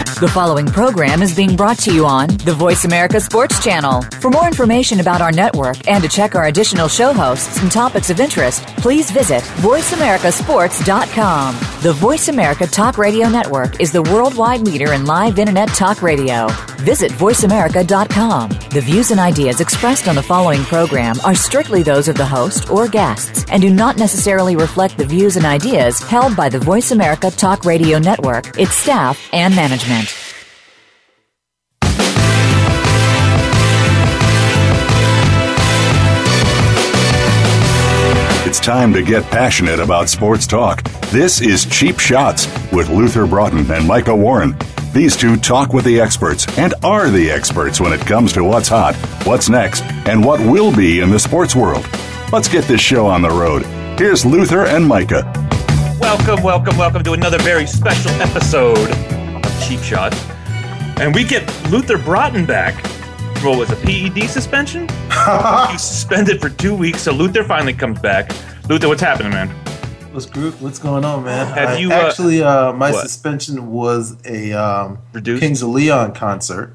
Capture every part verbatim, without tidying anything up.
The following program is being brought to you on the Voice America Sports Channel. For more information about our network and to check our additional show hosts and topics of interest, please visit voice america sports dot com. The Voice America Talk Radio Network is the worldwide leader in live Internet talk radio. Visit voice america dot com. The views and ideas expressed on the following program are strictly those of the host or guests and do not necessarily reflect the views and ideas held by the Voice America Talk Radio Network, its staff, and management. It's time to get passionate about sports talk. This is Cheap Shots with Luther Broughton and Micah Warren. These two talk with the experts and are the experts when it comes to what's hot, what's next, and what will be in the sports world. Let's get this show on the road. Here's Luther and Micah. Welcome, welcome, welcome to another very special episode of Cheap Shots. And we get Luther Broughton back. What was a P E D suspension? He's suspended for two weeks, so Luther finally comes back. Luther, what's happening, man? What's group? What's going on, man? Have I, you uh, actually? Uh, my what? suspension was a um, Reduced? Kings of Leon concert,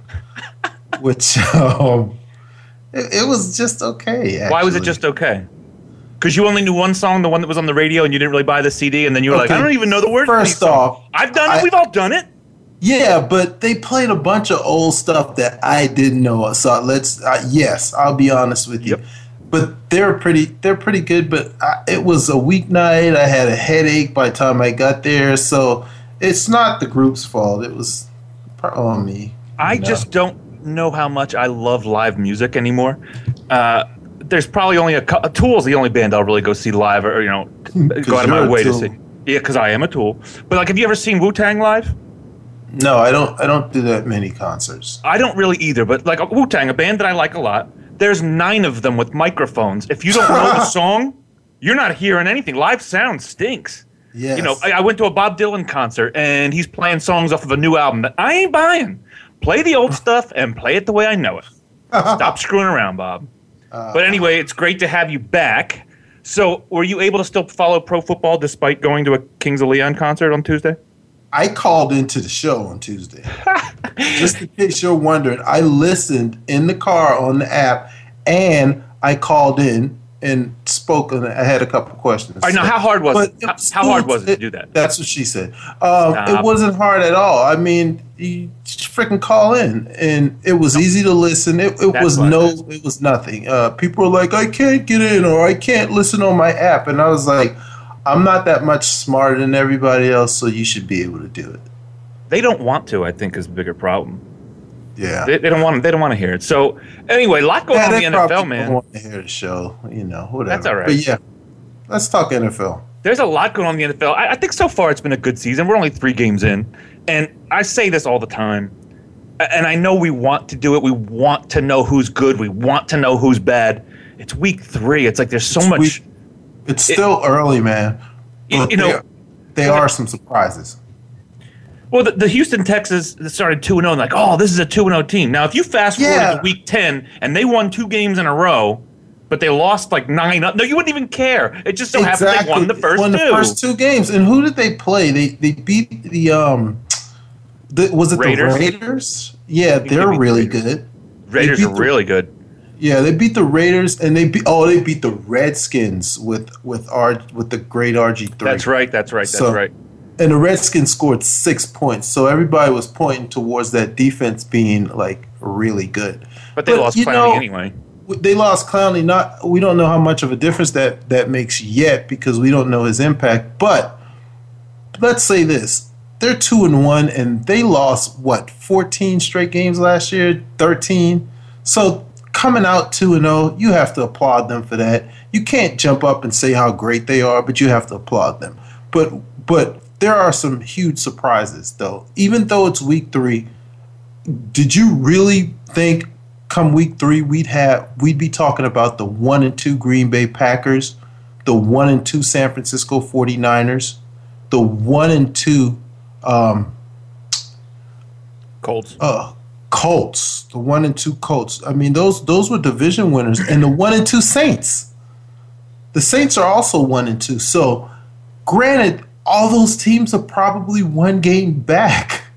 which um, it, it was just okay. Actually. Why was it just okay? Because you only knew one song, the one that was on the radio, and you didn't really buy the C D, and then you were Okay. like, I don't even know the words. First off, I've done it. I- We've all done it. Yeah, but they played a bunch of old stuff that I didn't know. So let's uh, yes, I'll be honest with you. Yep. But they're pretty they're pretty good. But I, it was a weeknight. I had a headache by the time I got there. So it's not the group's fault. It was on me. I know? just don't know how much I love live music anymore. Uh, there's probably only a, a Tool's the only band I'll really go see live, or you know, go out of my you're a way to Tool. see. Yeah, because I am a Tool. But like, have you ever seen Wu-Tang live? No, I don't. I don't do that many concerts. I don't really either, but like Wu-Tang, a band that I like a lot, there's nine of them with microphones. If you don't know the song, you're not hearing anything. Live sound stinks. Yes. You know, I, I went to a Bob Dylan concert, and he's playing songs off of a new album that I ain't buying. Play the old stuff and play it the way I know it. Stop screwing around, Bob. Uh, But anyway, it's great to have you back. So were you able to still follow pro football despite going to a Kings of Leon concert on Tuesday? I called into the show on Tuesday. Just in case you're wondering, I listened in the car on the app, and I called in and spoke, and I had a couple questions. All right, now, how hard was But it? How, was how cool. hard was it to do that? That's what she said. Um, Stop. it wasn't hard at all. I mean, you just freaking call in, and it was easy to listen. It, it That's was what no, it is. it was nothing. Uh, people were like, I can't get in, or I can't listen on my app, and I was like, I'm not that much smarter than everybody else, so you should be able to do it. They don't want to, I think, is the bigger problem. Yeah. They, they don't want. They don't want to hear it. So anyway, a lot going Yeah, on in they the N F L, probably man. don't want to hear the show, you know, whatever. That's all right. But yeah, let's talk N F L. There's a lot going on in the N F L. I, I think so far it's been a good season. We're only three games in, and I say this all the time. A- And I know we want to do it. We want to know who's good. We want to know who's bad. It's week three. It's like there's so It's much. week- It's still early, man. You- But you know- there, there are some surprises. Well, the, the Houston Texans started two and oh, and like, oh, this is a two and oh team. Now, if you fast forward Yeah. to week ten and they won two games in a row, but they lost like nine, no, you wouldn't even care. It just so happened they won the first won two. the first two games. And who did they play? They they beat the um, the, was it Raiders? the Raiders? Yeah, think they they're beat the really Raiders. good. Raiders They are beat the- really good. Yeah, they beat the Raiders, and they beat oh they beat the Redskins with with R with the great R G three. That's right. That's right. That's So- right. And the Redskins scored six points, so everybody was pointing towards that defense being like really good. But they But, lost you Clowney know, anyway. They lost Clowney. Not we don't know how much of a difference that that makes yet because we don't know his impact. But let's say this: they're two and one, and they lost what fourteen straight games last year, thirteen. So coming out two and zero, you have to applaud them for that. You can't jump up and say how great they are, but you have to applaud them. But but there are some huge surprises, though. Even though it's week three, did you really think come week three we'd have we'd be talking about the one and two Green Bay Packers, the one and two San Francisco forty-niners, the one and two um, Colts. uh, Colts, the one and two Colts. I mean, those those were division winners, and the one and two Saints. The Saints are also one and two. So, granted, all those teams are probably one game back.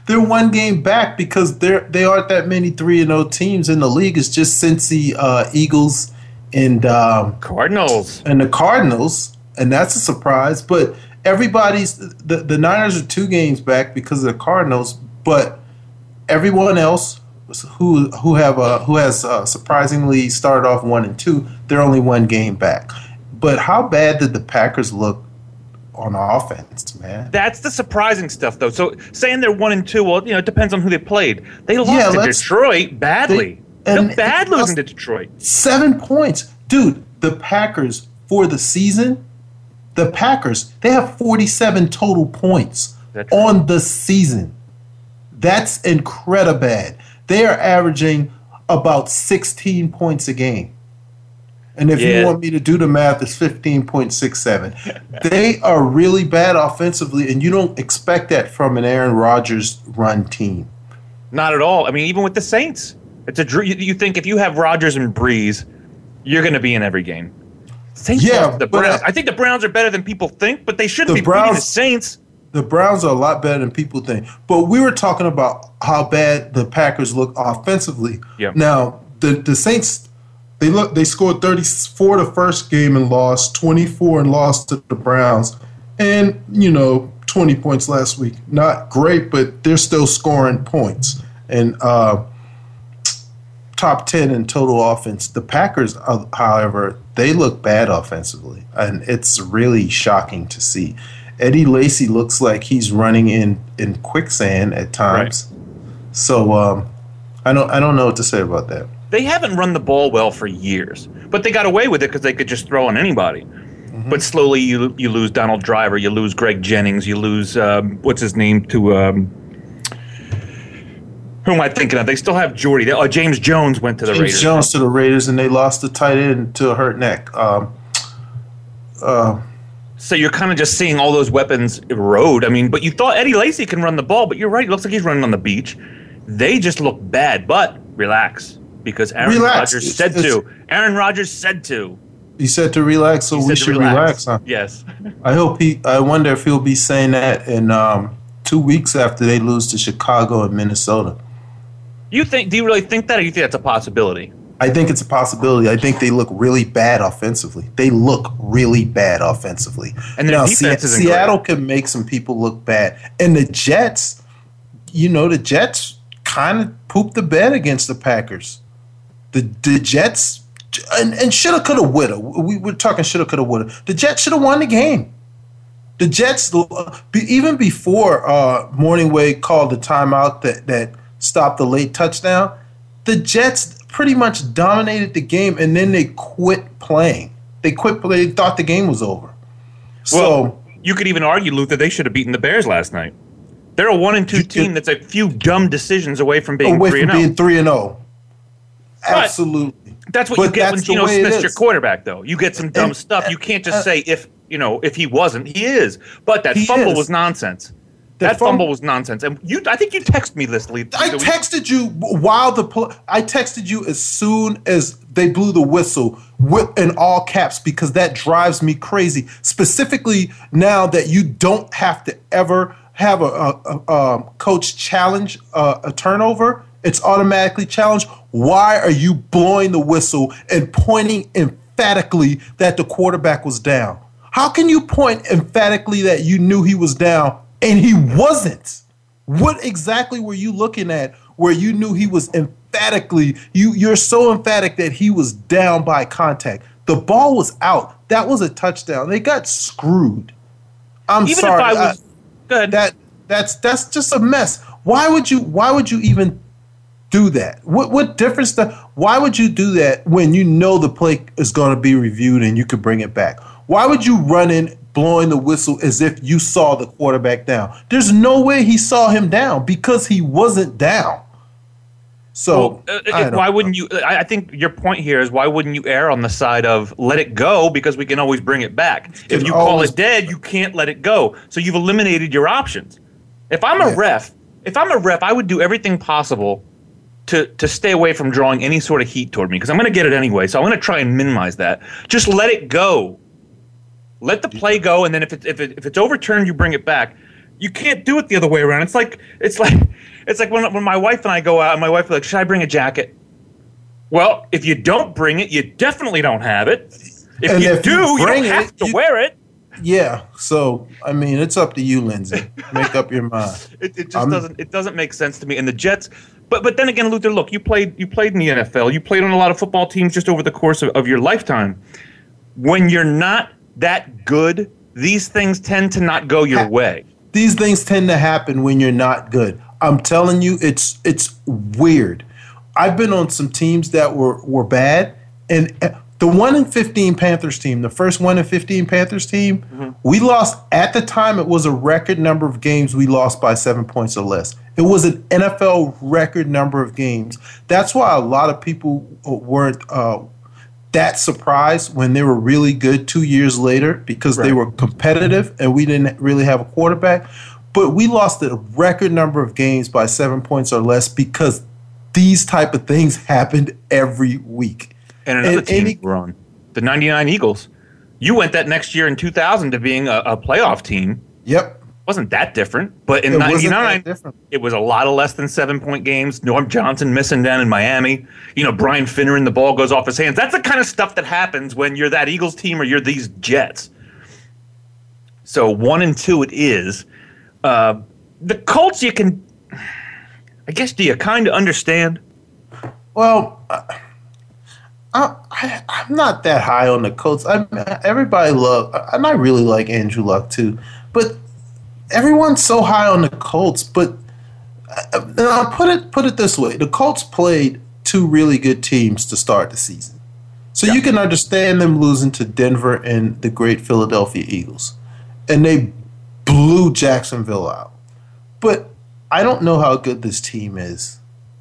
they're one game back because there they aren't that many three and oh teams in the league. It's just Cincy, uh, Eagles, and um, Cardinals, and the Cardinals, and that's a surprise. But everybody's the the Niners are two games back because of the Cardinals, but everyone else who who have uh, who has uh, surprisingly started off one and two, they're only one game back. But how bad did the Packers look on offense, man? That's the surprising stuff, though. So saying they're one and two, well, you know, it depends on who they played. They lost Yeah, to let's- Detroit badly. They- They and look bad it lost- losing to Detroit. Seven points. Dude, the Packers for the season, the Packers, they have forty-seven total points That's right. on the season. That's incredible bad. They are averaging about sixteen points a game. And if Yeah. you want me to do the math, it's fifteen point six seven. They are really bad offensively, and you don't expect that from an Aaron Rodgers run team. Not at all. I mean, even with the Saints, it's a dr- you, you think if you have Rodgers and Breeze, you're going to be in every game. Saints Yeah, lost to the but, Browns. uh, I think the Browns are better than people think, but they shouldn't The be beating the Browns- Saints. The Browns are a lot better than people think. But we were talking about how bad the Packers look offensively. Yeah. Now, the, the Saints, they look they scored thirty-four the first game and lost, twenty-four and lost to the Browns. And, you know, twenty points last week. Not great, but they're still scoring points. And uh, top ten in total offense. The Packers, uh, however, they look bad offensively. And it's really shocking to see. Eddie Lacy looks like he's running in, in quicksand at times. Right. So um, I don't I don't know what to say about that. They haven't run the ball well for years, but they got away with it because they could just throw on anybody. Mm-hmm. But slowly you you lose Donald Driver, you lose Greg Jennings, you lose um, what's his name to um, who am I thinking of? They still have Jordy. They, oh, James Jones went to the James Raiders. Jones to the Raiders, and they lost the tight end to a hurt neck. Um, uh, So you're kind of just seeing all those weapons erode. I mean, but you thought Eddie Lacy can run the ball, but you're right. It looks like he's running on the beach. They just look bad, but relax because Aaron Relax. Rodgers It's- said it's- to. Aaron Rodgers said to. he said to relax, so He we said to should relax. huh? Yes. I hope he. I wonder if he'll be saying that in um, two weeks after they lose to Chicago and Minnesota. You think? Do you really think that, or you think that's a possibility? I think it's a possibility. I think they look really bad offensively. They look really bad offensively. And their now, defense Se- isn't Seattle great. can make some people look bad. And the Jets, you know, the Jets kind of pooped the bed against the Packers. The the Jets, and, and shoulda, coulda, woulda. We were talking shoulda, coulda, woulda. The Jets should have won the game. The Jets, even before uh, Morningway called the timeout that, that stopped the late touchdown, the Jets pretty much dominated the game, and then they quit playing. They quit playing. They thought the game was over. So Well, you could even argue, Luther, they should have beaten the Bears last night. They're a one and two You team could- that's a few dumb decisions away from being away three from and being zero. three and zero. But Absolutely. That's what But you get when that's the Geno way it Smith's your is. quarterback, though. You get some dumb And- stuff. You can't just uh, say if you know if he wasn't, he is. But that He fumble is. was nonsense. That That, fum- fumble was nonsense. And you, I think you texted me this, Lee. I texted you while the pl- I texted you as soon as they blew the whistle with in all caps because that drives me crazy. Specifically now that you don't have to ever have a, a, a, um, coach challenge uh, a turnover, it's automatically challenged. Why are you blowing the whistle and pointing emphatically that the quarterback was down? How can you point emphatically that you knew he was down and he wasn't? What exactly were you looking at where you knew he was emphatically, you, you're so emphatic that he was down by contact? The ball was out. That was a touchdown. They got screwed. I'm Even sorry. if I was good, that that's that's just a mess. Why would you why would you even do that? What what difference does why would you do that when you know the play is going to be reviewed and you could bring it back? Why would you run in blowing the whistle as if you saw the quarterback down? There's no way he saw him down because he wasn't down. So Well, uh, I uh, don't why know. wouldn't you? I I think your point here is why wouldn't you err on the side of let it go because we can always bring it back. If can you call always- it dead, you can't let it go. So you've eliminated your options. If I'm a Yeah. ref, if I'm a ref, I would do everything possible to to stay away from drawing any sort of heat toward me because I'm going to get it anyway. So I'm going to try and minimize that. Just let it go. Let the play go, and then if it, if it, if it's overturned, you bring it back. You can't do it the other way around. It's like it's like it's like when when my wife and I go out, and my wife is like, "Should I bring a jacket?" Well, if you don't bring it, you definitely don't have it. If And you if do, you you, don't bring have it, to you- wear it. Yeah. So I mean, it's up to you, Lindsay. Make up your mind. It, it just I'm- doesn't it doesn't make sense to me. And the Jets, but but then again, Luther, look, you played you played in the N F L. You played on a lot of football teams just over the course of, of your lifetime. When you're not that good, these things tend to not go your way. These things tend to happen when you're not good. I'm telling you, it's it's weird. I've been on some teams that were, were bad, and the one in fifteen Panthers team, the first one in fifteen Panthers team, mm-hmm. we lost at the time. It was a record number of games we lost by seven points or less. It was an N F L record number of games. That's why a lot of people weren't uh, that surprised when they were really good two years later because right. they were competitive and we didn't really have a quarterback. But we lost a record number of games by seven points or less because these type of things happened every week. And another and, team and he, we're on, the ninety-nine Eagles. You went that next year in two thousand to being a, a playoff team. Yep. Wasn't that different. But in it ninety-nine, it was a lot of less than seven-point games. Norm Johnson missing down in Miami. You know, Brian Finneran, the ball goes off his hands. That's the kind of stuff that happens when you're that Eagles team or you're these Jets. So one and two it is. Uh, the Colts, you can, I guess, do you kind of understand? Well, uh, I, I, I'm not that high on the Colts. I, everybody love, and I really like Andrew Luck too, but everyone's so high on the Colts. But and I'll put it put it this way: the Colts played two really good teams to start the season, so yeah. you can understand them losing to Denver and the great Philadelphia Eagles, and they blew Jacksonville out. But I don't know how good this team is.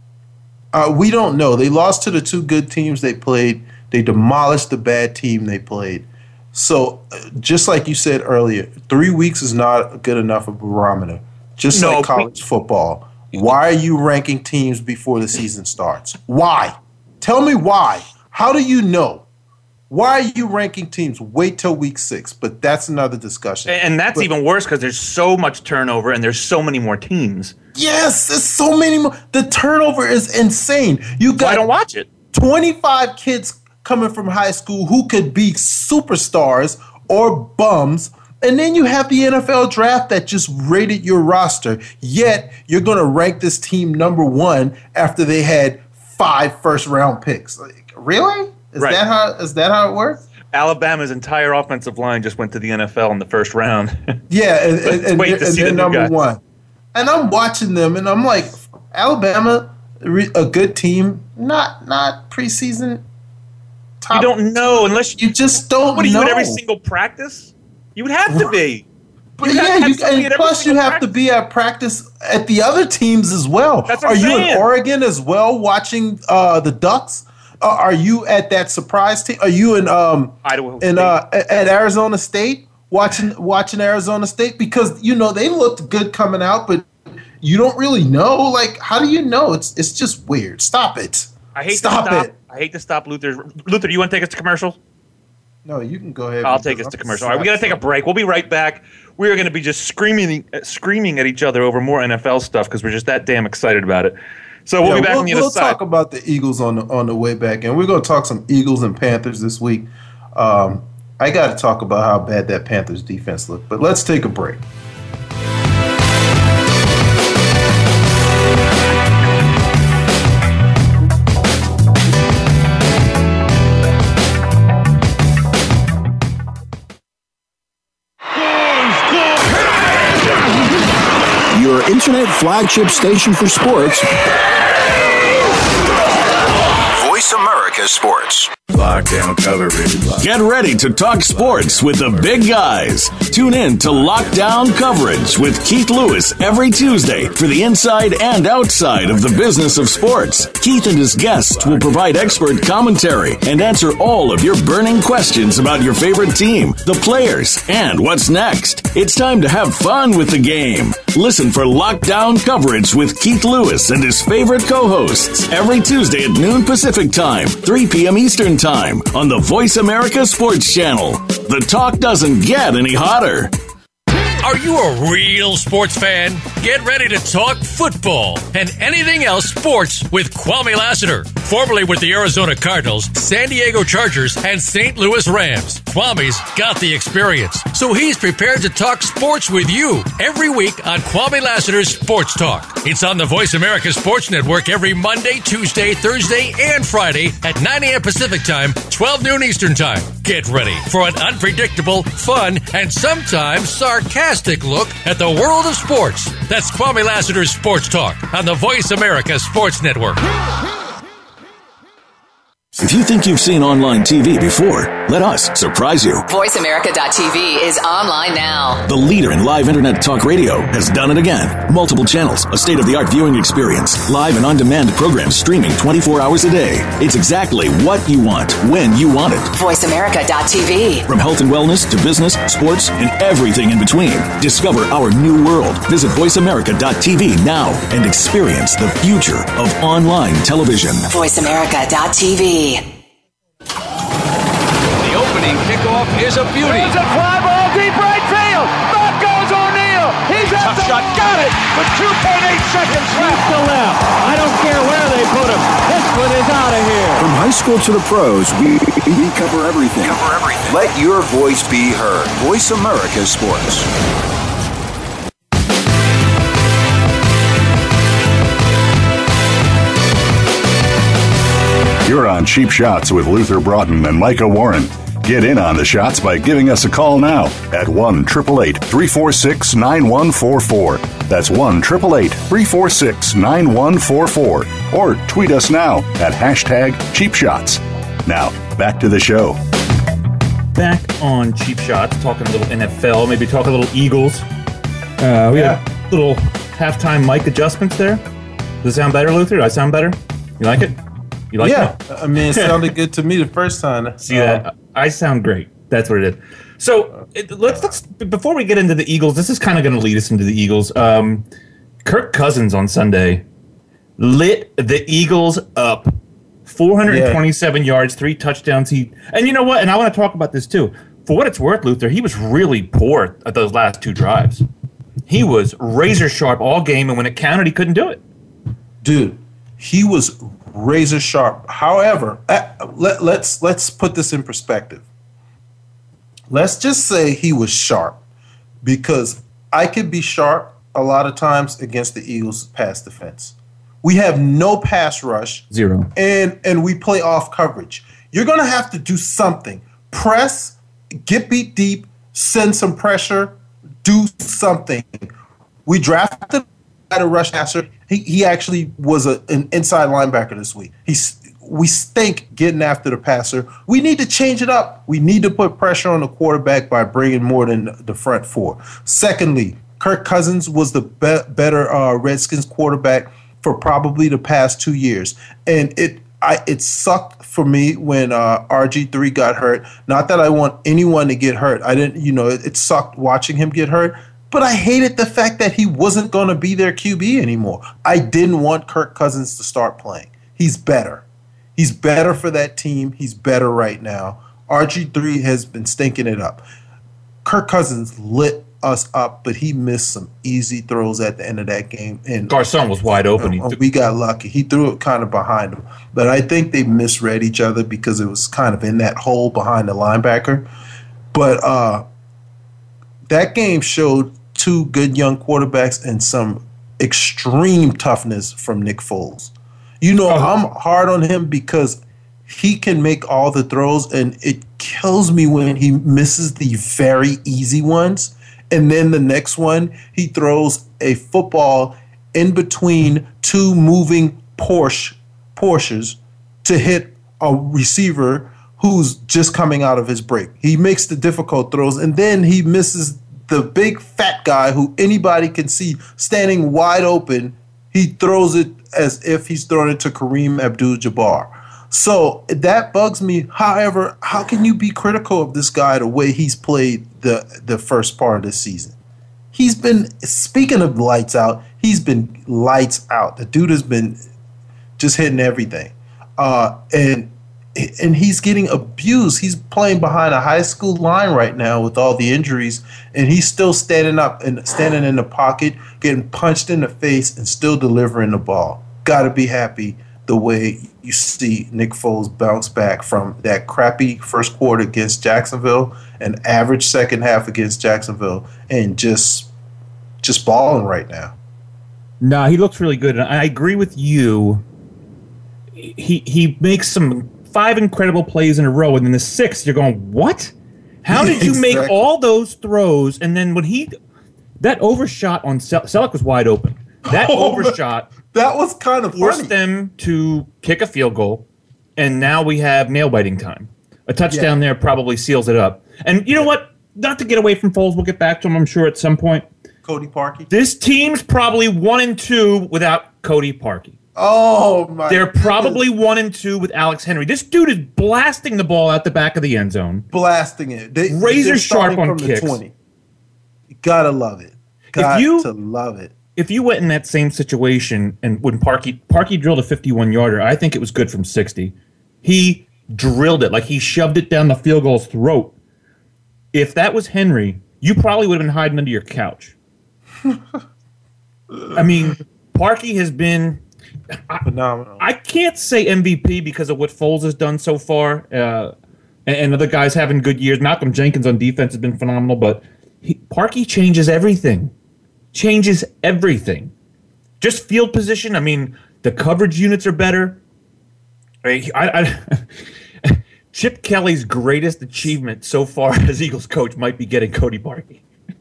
Uh, we don't know. They lost to the two good teams they played. They demolished the bad team they played. So, uh, just like you said earlier, three weeks is not good enough of a barometer. Just no, like college we- football. Why are you ranking teams before the season starts? Why? Tell me why. How do you know? Why are you ranking teams? Wait till week six. But that's another discussion. And that's but, even worse because there's so much turnover and there's so many more teams. Yes, there's so many more. The turnover is insane. You got I don't watch it. twenty-five kids coming from high school who could be superstars or bums. And then you have the N F L draft that just rated your roster. Yet you're going to rank this team number one after they had five first-round picks. Like, really? Is right. that how? Is that how it works? Alabama's entire offensive line just went to the N F L in the first round. Yeah, and, and, and, wait to and see they're the number guy. one. And I'm watching them, and I'm like, Alabama, a good team, not not preseason. Top. You don't know unless you, you just don't. What are you know. at every single practice? You would have to be. But you yeah, you, and at plus you have practice. to be at practice at the other teams as well. That's what are I'm you saying. in Oregon as well watching uh, the Ducks? Uh, are you at that surprise team? Are you in um Idaho in uh, at Arizona State watching watching Arizona State? Because you know they looked good coming out, but you don't really know. Like, how do you know? It's it's just weird. Stop it. I hate stop to stop it. I hate to stop Luther. Luther, do you want to take us to commercials? No, you can go ahead. I'll take us to commercial. All right, we got to take a break. We'll be right back. We are going to be just screaming, uh, screaming at each other over more N F L stuff because we're just that damn excited about it. So we'll yeah, be back we'll, on the we'll other side. talk about the Eagles on the on the way back, and we're going to talk some Eagles and Panthers this week. Um, I got to talk about how bad that Panthers defense looked, but let's take a break. Your internet flagship station for sports. Voice America Sports. Lockdown coverage. Get ready to talk sports with the big guys. Tune in to Lockdown Coverage with Keith Lewis every Tuesday for the inside and outside of the business of sports. Keith and his guests will provide expert commentary and answer all of your burning questions about your favorite team, the players, and what's next. It's time to have fun with the game. Listen for Lockdown Coverage with Keith Lewis and his favorite co-hosts every Tuesday at noon Pacific Time, three p.m. Eastern Time on the Voice America Sports Channel. The talk doesn't get any hotter. Are you a real sports fan? Get ready to talk football and anything else sports with Kwame Lassiter, formerly with the Arizona Cardinals, San Diego Chargers, and Saint Louis Rams. Kwame's got the experience, so he's prepared to talk sports with you every week on Kwame Lassiter's Sports Talk. It's on the Voice America Sports Network every Monday, Tuesday, Thursday, and Friday at nine a.m. Pacific Time, twelve noon Eastern Time. Get ready for an unpredictable, fun, and sometimes sarcastic look at the world of sports. That's Kwame Lassiter's Sports Talk on the Voice America Sports Network. If you think you've seen online T V before, let us surprise you. voice america dot t v is online now. The leader in live internet talk radio has done it again. Multiple channels, a state-of-the-art viewing experience, live and on-demand programs streaming twenty-four hours a day. It's exactly what you want, when you want it. voice america dot t v. From health and wellness to business, sports, and everything in between. Discover our new world. Visit voice america dot t v now and experience the future of online television. voice america dot t v. The opening kickoff is a beauty. It's a fly ball deep right field. Back goes O'Neal. He's at the shot. Got it with two point eight seconds left. To left. I don't care where they put him. This one is out of here. From high school to the pros, we, we cover everything. Cover everything. Let your voice be heard. Voice America Sports. You're on Cheap Shots with Luther Broughton and Micah Warren. Get in on the shots by giving us a call now at one eight eight eight, three four six, nine one four four. That's one eight eight eight, three four six, nine one four four. Or tweet us now at hashtag Cheap Shots. Now, back to the show. Back on Cheap Shots, talking a little N F L, maybe talk a little Eagles. Uh, we Yeah. had little halftime mic adjustments there. Does it sound better, Luther? Do I sound better? You like it? You like yeah, it? I mean, it sounded good to me the first time. See that? I sound great. That's what it is. So it, let's let's before we get into the Eagles, this is kind of going to lead us into the Eagles. Um, Kirk Cousins on Sunday lit the Eagles up. four hundred twenty-seven yeah. yards, three touchdowns. He and you know what? And I want to talk about this too. For what it's worth, Luther, he was really poor at those last two drives. He was razor sharp all game, and when it counted, he couldn't do it. Dude, he was razor sharp. However, uh, let, let's let's put this in perspective. Let's just say he was sharp, because I could be sharp a lot of times against the Eagles' pass defense. We have no pass rush. Zero. And and we play off coverage. You're going to have to do something. Press, get beat deep, send some pressure, do something. We drafted a rush passer. He he actually was a, an inside linebacker this week. He's we stink getting after the passer. We need to change it up. We need to put pressure on the quarterback by bringing more than the front four. Secondly, Kirk Cousins was the be- better uh, Redskins quarterback for probably the past two years, and it I it sucked for me when uh, R G three got hurt. Not that I want anyone to get hurt. I didn't, you know, it, it sucked watching him get hurt. But I hated the fact that he wasn't going to be their Q B anymore. I didn't want Kirk Cousins to start playing. He's better. He's better for that team. He's better right now. R G three has been stinking it up. Kirk Cousins lit us up, but he missed some easy throws at the end of that game. And Garcon was wide open. Uh, we got lucky. He threw it kind of behind him. But I think they misread each other because it was kind of in that hole behind the linebacker. But uh, that game showed two good young quarterbacks and some extreme toughness from Nick Foles. You know, oh. I'm hard on him because he can make all the throws, and it kills me when he misses the very easy ones. And then the next one, he throws a football in between two moving Porsche Porsches to hit a receiver who's just coming out of his break. He makes the difficult throws, and then he misses the big fat guy who anybody can see standing wide open. He throws it as if he's throwing it to Kareem Abdul-Jabbar. So that bugs me. However, how can you be critical of this guy the way he's played the, the first part of this season? He's been, speaking of lights out, he's been lights out. The dude has been just hitting everything. Uh, and and he's getting abused. He's playing behind a high school line right now with all the injuries, and he's still standing up and standing in the pocket, getting punched in the face, and still delivering the ball. Got to be happy the way you see Nick Foles bounce back from that crappy first quarter against Jacksonville and average second half against Jacksonville, and just just balling right now. No, he looks really good, and I agree with you. He he makes some five incredible plays in a row, and then the sixth, you're going, what? How did you exactly. make all those throws? And then when he that overshot on Sel- Selleck was wide open. That oh, overshot that was kind of forced funny. them to kick a field goal, and now we have nail biting time. A touchdown yeah. there probably seals it up. And you know what? Not to get away from Foles, we'll get back to him, I'm sure, at some point. Cody Parkey. This team's probably one and two without Cody Parkey. Oh my! They're probably goodness. one and two with Alex Henry. This dude is blasting the ball out the back of the end zone, blasting it. They, Razor sharp on from kicks. The twenty. You gotta love it. Got if you, to love it. If you went in that same situation and when Parkey Parkey drilled a fifty-one yarder, I think it was good from sixty. He drilled it like he shoved it down the field goal's throat. If that was Henry, you probably would have been hiding under your couch. I mean, Parkey has been phenomenal. I, I can't say M V P because of what Foles has done so far, uh, and, and other guys having good years. Malcolm Jenkins on defense has been phenomenal, but he, Parkey changes everything. Changes everything. Just field position. I mean, the coverage units are better. I, I, I, Chip Kelly's greatest achievement so far as Eagles coach might be getting Cody Parkey.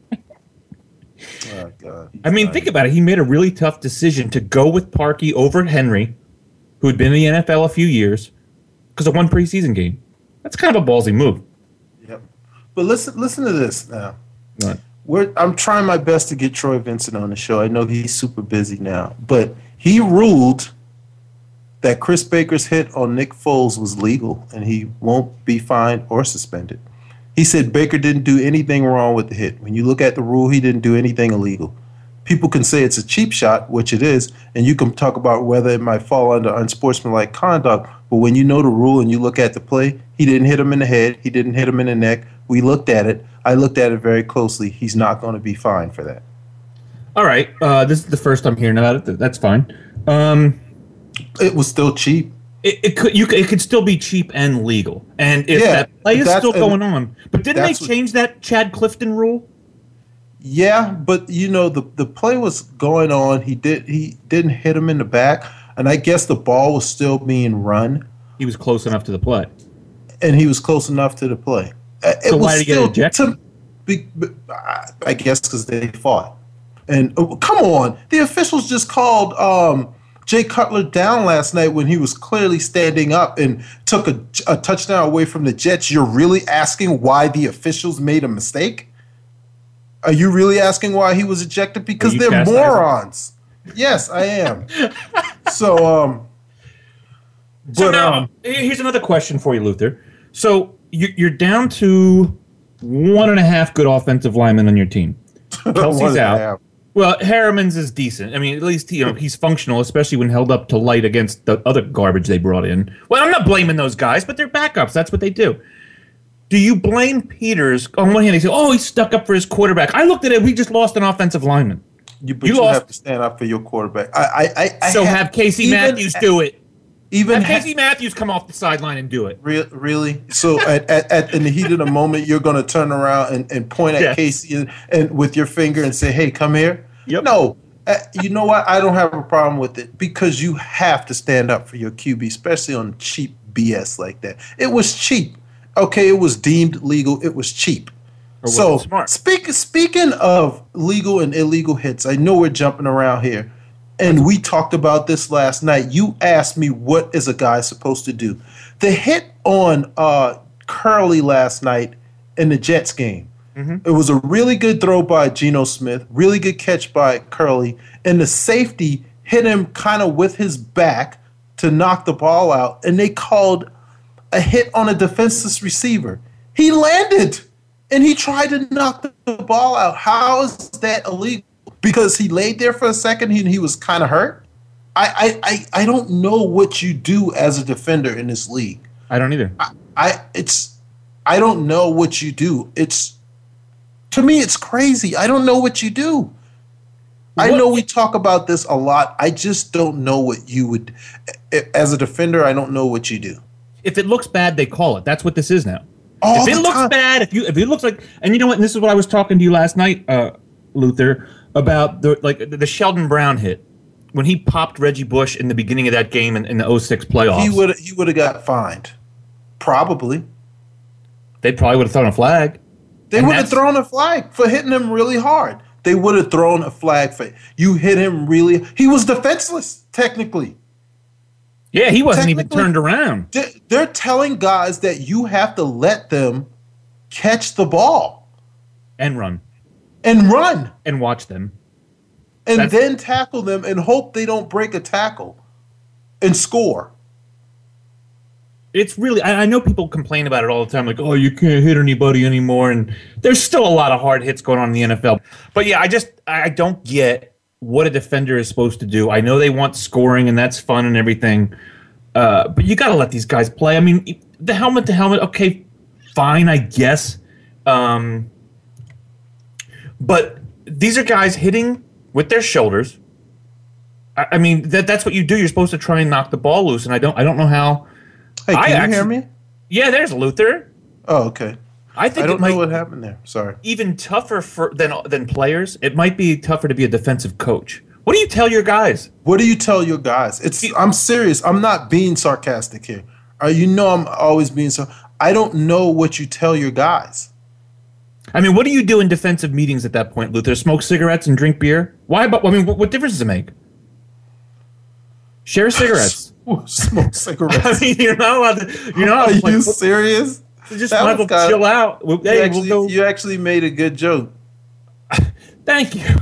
Oh, God. I mean, think about it. He made a really tough decision to go with Parkey over Henry, who had been in the N F L a few years, because of one preseason game. That's kind of a ballsy move. Yep. But listen, listen to this now. What? We're, I'm trying my best to get Troy Vincent on the show. I know he's super busy now, but he ruled that Chris Baker's hit on Nick Foles was legal, and he won't be fined or suspended. He said Baker didn't do anything wrong with the hit. When you look at the rule, he didn't do anything illegal. People can say it's a cheap shot, which it is, and you can talk about whether it might fall under unsportsmanlike conduct, but when you know the rule and you look at the play, he didn't hit him in the head, he didn't hit him in the neck. We looked at it. I looked at it very closely. He's not going to be fined for that. All right. Uh, this is the first I'm hearing about it. That's fine. Um, it was still cheap. It, it could you it could still be cheap and legal, and if yeah, that play is still going on. But didn't they change that Chad Clifton rule? Yeah, but you know the the play was going on. He did he didn't hit him in the back, and I guess the ball was still being run. He was close enough to the play, and he was close enough to the play. It so was why did he get ejected? Be, I guess because they fought. And oh, come on, the officials just called. Um, Jay Cutler down last night when he was clearly standing up and took a, a touchdown away from the Jets. You're really asking why the officials made a mistake? Are you really asking why he was ejected? Because they're morons. Yes, I am. so, um, so but, now, um, here's another question for you, Luther. So you're down to one and a half good offensive linemen on your team. Kelsey's out. Well, Harriman's is decent. I mean, at least you know he's functional, especially when held up to light against the other garbage they brought in. Well, I'm not blaming those guys, but they're backups. That's what they do. Do you blame Peters? On one hand, they say, "Oh, he's stuck up for his quarterback." I looked at it. We just lost an offensive lineman. You, but you, you lost. have to stand up for your quarterback. I, I, I so have, have Casey Matthews do it. Even have Casey ha- Matthews come off the sideline and do it. Re- really? So at, at, at in the heat of the moment, you're going to turn around and, and point at yes. Casey and, and with your finger and say, "Hey, come here." Yep. No. Uh, you know what? I don't have a problem with it because you have to stand up for your Q B, especially on cheap B S like that. It was cheap. Okay, it was deemed legal. It was cheap. Or was so it smart? Speak, speaking of legal and illegal hits, I know we're jumping around here, and we talked about this last night. You asked me what is a guy supposed to do. The hit on uh, Curley last night in the Jets game. Mm-hmm. It was a really good throw by Geno Smith, really good catch by Curley, and the safety hit him kind of with his back to knock the ball out, and they called a hit on a defenseless receiver. He landed, and he tried to knock the ball out. How is that illegal? Because he laid there for a second and he was kind of hurt? I, I, I, I don't know what you do as a defender in this league. I don't either. I, I it's I don't know what you do. It's to me it's crazy. I don't know what you do. What? I know we talk about this a lot. I just don't know what you would as a defender, I don't know what you do. If it looks bad, they call it. That's what this is now. All if it looks time. bad, if you if it looks like, and you know what, and this is what I was talking to you last night, uh, Luther, about the like the Sheldon Brown hit when he popped Reggie Bush in the beginning of that game in, in the oh six playoffs. He would he would have got fined, probably. They probably would have thrown a flag. They would have thrown a flag for hitting him really hard. They would have thrown a flag for you hit him really. He was defenseless technically. Yeah, he wasn't even turned around. They're telling guys that you have to let them catch the ball. And run. And run. And watch them. And That's, then tackle them and hope they don't break a tackle and score. It's really, I, I know people complain about it all the time, like, oh, you can't hit anybody anymore. And there's still a lot of hard hits going on in the N F L. But yeah, I just, I don't get what a defender is supposed to do. I know they want scoring and that's fun and everything, uh, but you got to let these guys play. I mean, the helmet to helmet, okay, fine, I guess. Um, but these are guys hitting with their shoulders. I, I mean, that that's what you do. You're supposed to try and knock the ball loose, and I don't I don't know how. Hey, can I you actually, hear me? Yeah, there's Luther. Oh, okay. I think I don't it might, know what happened there. Sorry. Even tougher for than than players. It might be tougher to be a defensive coach. What do you tell your guys? What do you tell your guys? It's I'm serious. I'm not being sarcastic here. Uh, you know I'm always being so. I don't know what you tell your guys. I mean, what do you do in defensive meetings at that point, Luther? Smoke cigarettes and drink beer? Why? But I mean, what, what difference does it make? Share cigarettes. Smoke cigarettes. I mean, you're not allowed to. You're not. Are like, you serious? Just might as well chill out. Hey, you, actually, we'll go. you actually made a good joke. Thank you.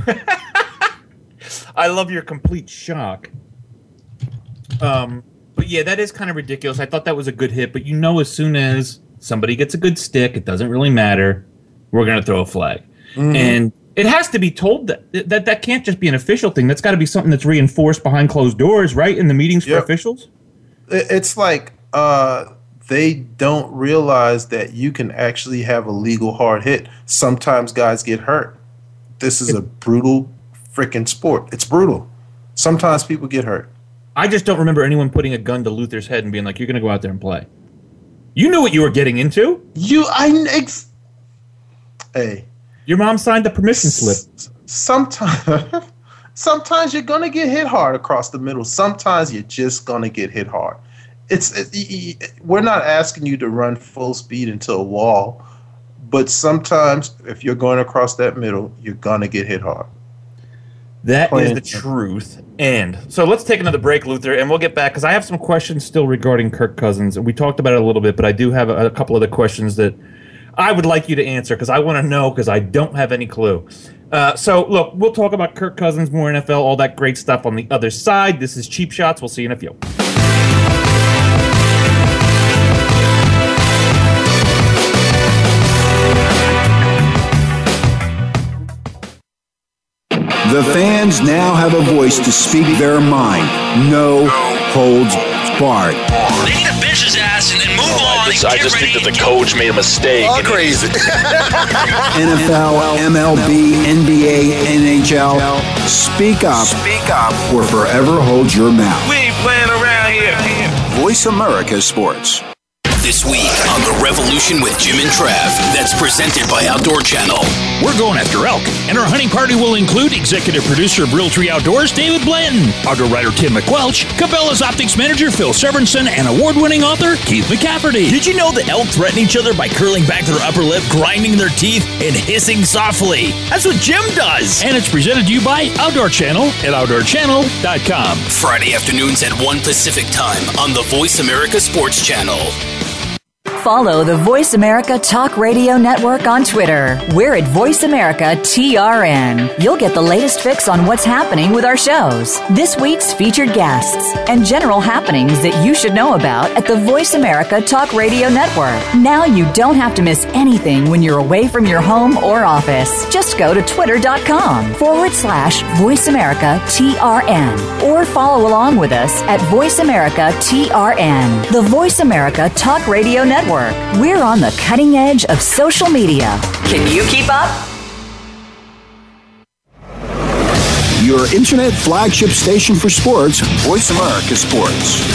I love your complete shock. Um, but yeah, that is kind of ridiculous. I thought that was a good hit, but you know, as soon as somebody gets a good stick, it doesn't really matter. We're going to throw a flag, mm-hmm. and it has to be told that that that can't just be an official thing. That's got to be something that's reinforced behind closed doors, right? In the meetings yep. for officials. It's like. Uh, They don't realize that you can actually have a legal hard hit. Sometimes guys get hurt. This is a brutal freaking sport. It's brutal. Sometimes people get hurt. I just don't remember anyone putting a gun to Luther's head and being like, you're going to go out there and play. You knew what you were getting into. You, I, ex- hey. Your mom signed the permission slip. Sometimes, sometimes you're going to get hit hard across the middle. Sometimes you're just going to get hit hard. It's it, we're not asking you to run full speed into a wall, but sometimes if you're going across that middle, you're gonna get hit hard. That Playing. is the truth. And so let's take another break, Luther, and we'll get back because I have some questions still regarding Kirk Cousins. We talked about it a little bit, but I do have a, a couple of the questions that I would like you to answer because I want to know because I don't have any clue. Uh, so look, we'll talk about Kirk Cousins, more N F L, all that great stuff on the other side. This is Cheap Shots. We'll see you in a few. The fans now have a voice to speak their mind. No holds barred. They need to bench his ass and then move oh, on. I just, I just think that the coach made a mistake. All crazy. N F L, M L B, N B A, N H L. Speak up. Speak up or forever hold your mouth. We ain't playing around here. Voice America Sports. This week on The Revolution with Jim and Trav, that's presented by Outdoor Channel. We're going after elk, and our hunting party will include executive producer of Realtree Outdoors, David Blanton, outdoor writer Tim McQuelch, Cabela's optics manager Phil Severinsen, and award-winning author Keith McCafferty. Did you know that elk threaten each other by curling back their upper lip, grinding their teeth, and hissing softly? That's what Jim does. And it's presented to you by Outdoor Channel at outdoor channel dot com. Friday afternoons at one Pacific time on the Voice America Sports Channel. Follow the Voice America Talk Radio Network on Twitter. We're at Voice America T R N. You'll get the latest fix on what's happening with our shows, this week's featured guests, and general happenings that you should know about at the Voice America Talk Radio Network. Now you don't have to miss anything when you're away from your home or office. Just go to twitter.com forward slash Voice America T R N or follow along with us at Voice America T R N. The Voice America Talk Radio Network. We're on the cutting edge of social media. Can you keep up? Your internet flagship station for sports, Voice America Sports.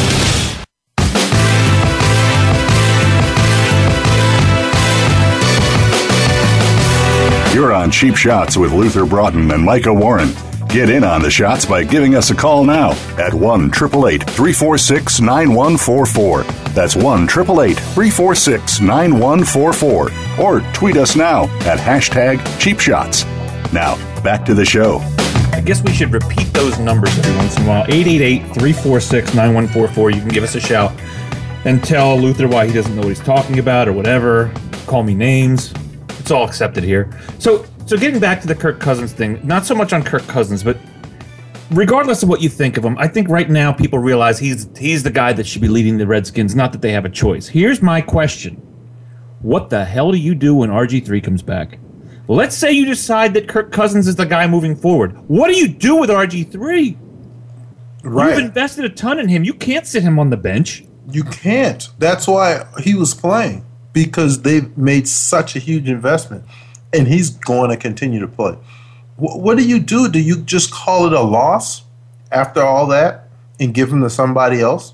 You're on Cheap Shots with Luther Broughton and Micah Warren. Get in on the shots by giving us a call now at one eight eight eight, three four six, nine one four four. That's one eight eight eight, three four six, nine one four four. Or tweet us now at hashtag Cheap Shots. Now, back to the show. I guess we should repeat those numbers every once in a while. eight eight eight, three four six, nine one four four. You can give us a shout and tell Luther why he doesn't know what he's talking about or whatever. Call me names. It's all accepted here. So, so getting back to the Kirk Cousins thing, not so much on Kirk Cousins, but regardless of what you think of him, I think right now people realize he's he's the guy that should be leading the Redskins, not that they have a choice. Here's my question. What the hell do you do when R G three comes back? Let's say you decide that Kirk Cousins is the guy moving forward. What do you do with R G three? Right. You've invested a ton in him. You can't sit him on the bench. You can't. That's why he was playing, because they've made such a huge investment, and he's going to continue to play. W- what do you do? Do you just call it a loss after all that and give him to somebody else?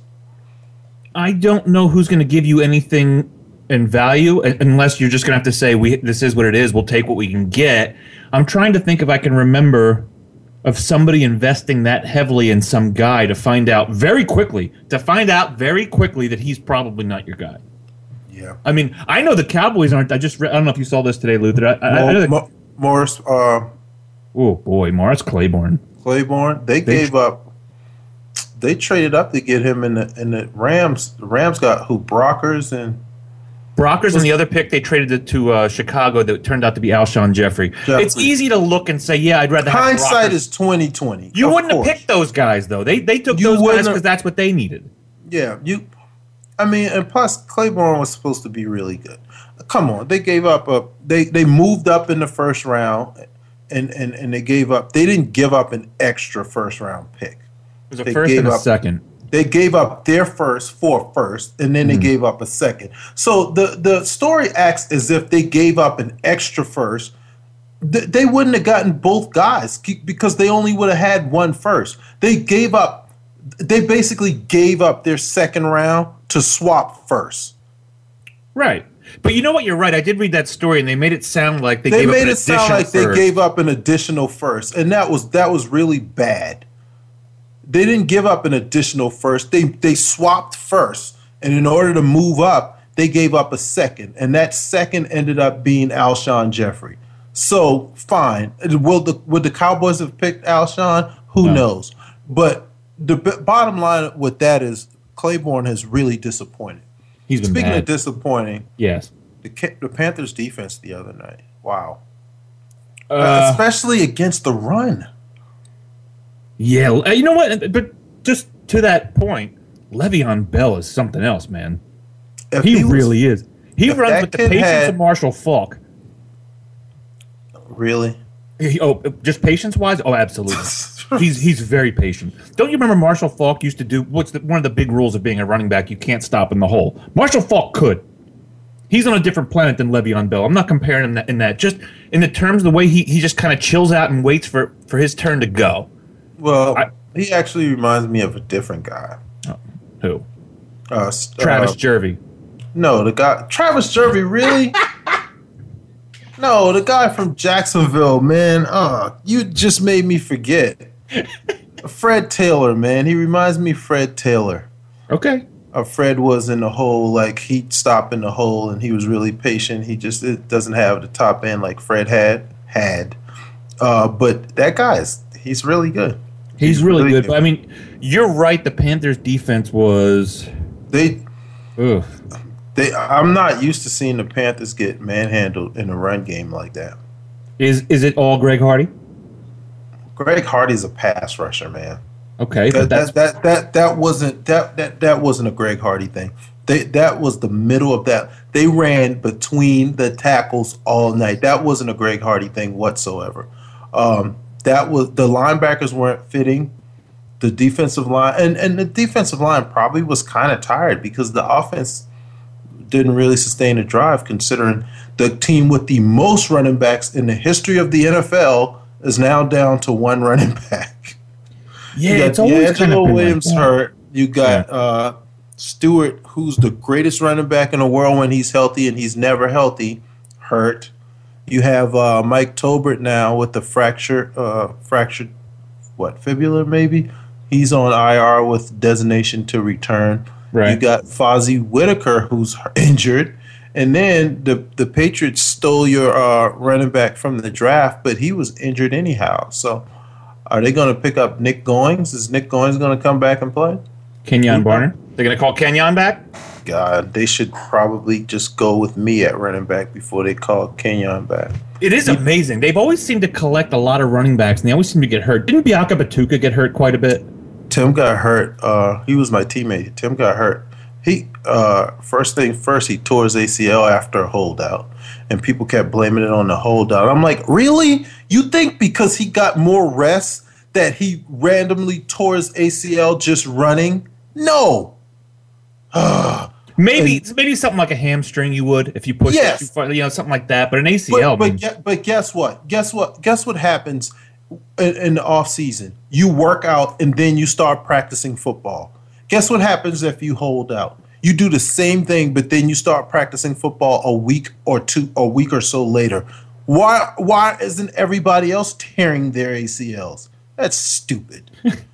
I don't know who's going to give you anything in value unless you're just going to have to say, "We this is what it is. We'll take what we can get." I'm trying to think if I can remember of somebody investing that heavily in some guy to find out very quickly, to find out very quickly that he's probably not your guy. Yeah. I mean, I know the Cowboys aren't. I just. Re- I don't know if you saw this today, Luther. I, I, Mo- I know the, Mo- Morris. Uh, oh boy, Morris Claiborne. Claiborne. They, they gave tr- up. They traded up to get him in the in the Rams. The Rams got who? Brockers and. Brockers and the other pick they traded it to uh, Chicago that turned out to be Alshon Jeffrey. Jeffrey. It's easy to look and say, yeah, I'd rather have hindsight Brockers. is twenty twenty. You wouldn't course. have picked those guys though. They they took You those guys wouldn't because that's what they needed. Yeah, you. I mean, and plus Claiborne was supposed to be really good. Come on, they gave up a. They they moved up in the first round, and and and they gave up. They didn't give up an extra first round pick. It was a they first and a up, second. They gave up their first for first, and then they mm. gave up a second. So the, the story acts as if they gave up an extra first. Th- they wouldn't have gotten both guys because they only would have had one first. They gave up. They basically gave up their second round to swap first. Right. But you know what? You're right. I did read that story, and they made it sound like they, they gave up an made it additional sound like first. They gave up an additional first, and that was that was really bad. They didn't give up an additional first. They they swapped first, and in order to move up, they gave up a second, and that second ended up being Alshon Jeffrey. So fine. Will the would the Cowboys have picked Alshon? Who no. knows? But the b- bottom line with that is Claiborne has really disappointed. He's been Speaking bad. of disappointing, yes, the the Panthers' defense the other night. Wow, uh, uh, especially against the run. Yeah, you know what? But just to that point, Le'Veon Bell is something else, man. He, he was, really is. He runs with the patience had, of Marshall Faulk. Really? He, oh, just patience-wise? Oh, absolutely. he's he's very patient. Don't you remember Marshall Faulk used to do what's the, one of the big rules of being a running back? You can't stop in the hole. Marshall Faulk could. He's on a different planet than Le'Veon Bell. I'm not comparing him that, in that. Just in the terms of the way he, he just kind of chills out and waits for, for his turn to go. Well, I, he actually reminds me of a different guy. Oh, who? Uh, Travis uh, Jervey. No, the guy. Travis Jervey, really? No, the guy from Jacksonville, man. Oh, you just made me forget. Fred Taylor, man. He reminds me of Fred Taylor. Okay. Uh, Fred was in the hole, like he'd stop in the hole, and he was really patient. He just it doesn't have the top end like Fred had. Had. Uh, but that guy is, he's really good. He's, he's really, really good. good. But, I mean, you're right. The Panthers' defense was they. Ugh. They, I'm not used to seeing the Panthers get manhandled in a run game like that. Is is it all Greg Hardy? Greg Hardy's a pass rusher, man. Okay, that but that's that, that that that wasn't that that that wasn't a Greg Hardy thing. They, that was the middle of that. They ran between the tackles all night. That wasn't a Greg Hardy thing whatsoever. Um, that was the linebackers weren't fitting. The defensive line and, and the defensive line probably was kind of tired because the offense didn't really sustain a drive, considering the team with the most running backs in the history of the N F L is now down to one running back. Yeah, you got it's always kind of been Williams like that. hurt. You got Yeah. uh, Stewart, who's the greatest running back in the world when he's healthy, and he's never healthy, hurt. You have uh, Mike Tolbert now with the fracture, uh, fractured, what, fibula maybe? He's on I R with designation to return. Right. You got Fozzie Whitaker, who's injured. And then the, the Patriots stole your uh, running back from the draft, but he was injured anyhow. So are they going to pick up Nick Goings? Is Nick Goings going to come back and play? Kenyon Barner. They're going to call Kenyon back? God, they should probably just go with me at running back before they call Kenyon back. It is amazing. They've always seemed to collect a lot of running backs, and they always seem to get hurt. Didn't Bianca Batuka get hurt quite a bit? Tim got hurt. Uh, he was my teammate. Tim got hurt. He uh, first thing first, he tore his A C L after a holdout, and people kept blaming it on the holdout. I'm like, really? You think because he got more rest that he randomly tore his A C L just running? No. maybe maybe something like a hamstring you would if you push Yes. it too far, you know, something like that. But an A C L, But, I but, mean, gue- but guess what? Guess what? Guess what happens in, in the off season? You work out and then you start practicing football. Guess what happens if you hold out? You do the same thing, but then you start practicing football a week or two, a week or so later. Why? Why isn't everybody else tearing their A C Ls? That's stupid.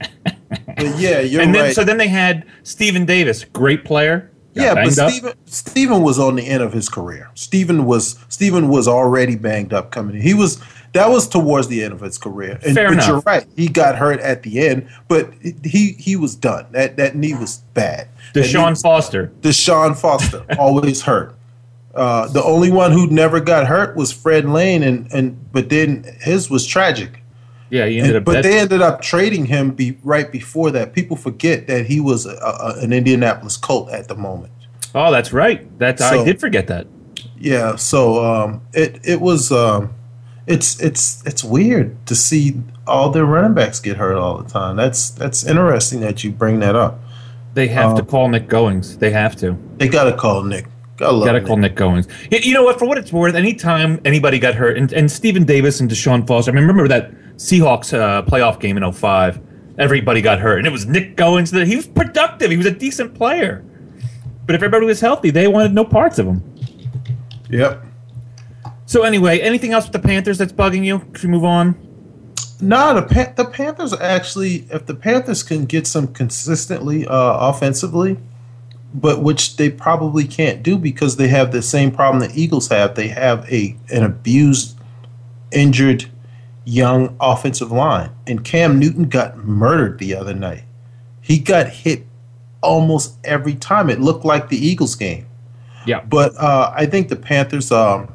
But yeah, you're and then right. so then they had Stephen Davis, great player. got Yeah, but banged up. Steven, Steven was on the end of his career. Steven was Steven was already banged up coming in. He was that was towards the end of his career. And, Fair but enough. you're right. He got hurt at the end, but he he was done. That that knee was bad. That knee Deshaun was- Foster. Deshaun Foster always hurt. Uh, the only one who never got hurt was Fred Lane, and, and but then his was tragic. Yeah, he ended And- up. but that- they ended up trading him be, right before that. People forget that he was a, a, an Indianapolis Colt at the moment. oh, that's right. That's I So- did forget that. Yeah, so um, it it was um, it's it's it's weird to see all their running backs get hurt all the time. That's that's interesting that you bring that up. They have to Um, call Nick Goings. They have to. They got to call Nick. Gotta love Got to Nick. call Nick Goings. Y- You know what? For what it's worth, anytime anybody got hurt, and, and Stephen Davis and Deshaun Foster, I mean, remember that Seahawks uh, playoff game in oh five? Everybody got hurt, and it was Nick Goings. That he was productive. He was a decent player. But if everybody was healthy, they wanted no parts of him. Yep. So anyway, anything else with the Panthers that's bugging you? Should we move on? No, the Pan- the Panthers actually, if the Panthers can get some consistently uh, offensively, but which they probably can't do because they have the same problem the Eagles have. They have a an abused, injured, young offensive line, and Cam Newton got murdered the other night. He got hit almost every time. It looked like the Eagles game. Yeah. But uh, I think the Panthers, um,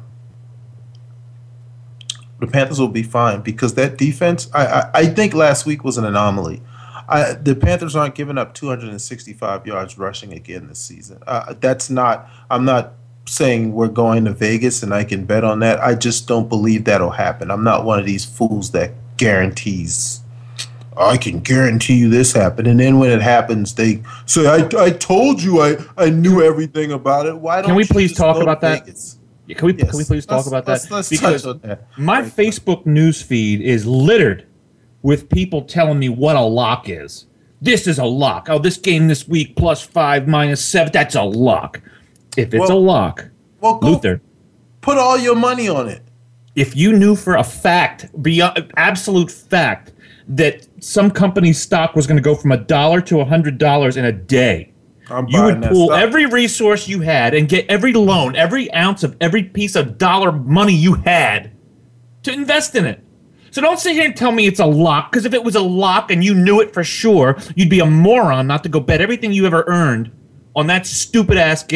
the Panthers will be fine because that defense. I, I, I think last week was an anomaly. I, the Panthers aren't giving up two hundred sixty-five yards rushing again this season. Uh, that's not. I'm not saying we're going to Vegas and I can bet on that. I just don't believe that'll happen. I'm not one of these fools that guarantees. I can guarantee you this happened, and then when it happens, they say, "I, I told you, I, I knew everything about it." Why don't Can we you please just talk go to about that? Vegas? Yeah, Can we Yes. can we please talk Let's- about let's- that? let's Because touch on that. my Facebook news feed is littered with people telling me what a lock is. This is a lock. Oh, this game this week plus five minus seven. That's a lock. If it's Well- a lock, Well, go Luther, put all your money on it. if you knew for a fact, beyond absolute fact, that some company's stock was going to go from a dollar to a hundred dollars in a day, I'm you buying would that pool stock. every resource you had and get every loan, every ounce of every piece of dollar money you had to invest in it. So don't sit here and tell me it's a lock, because if it was a lock and you knew it for sure, you'd be a moron not to go bet everything you ever earned on that stupid ass game.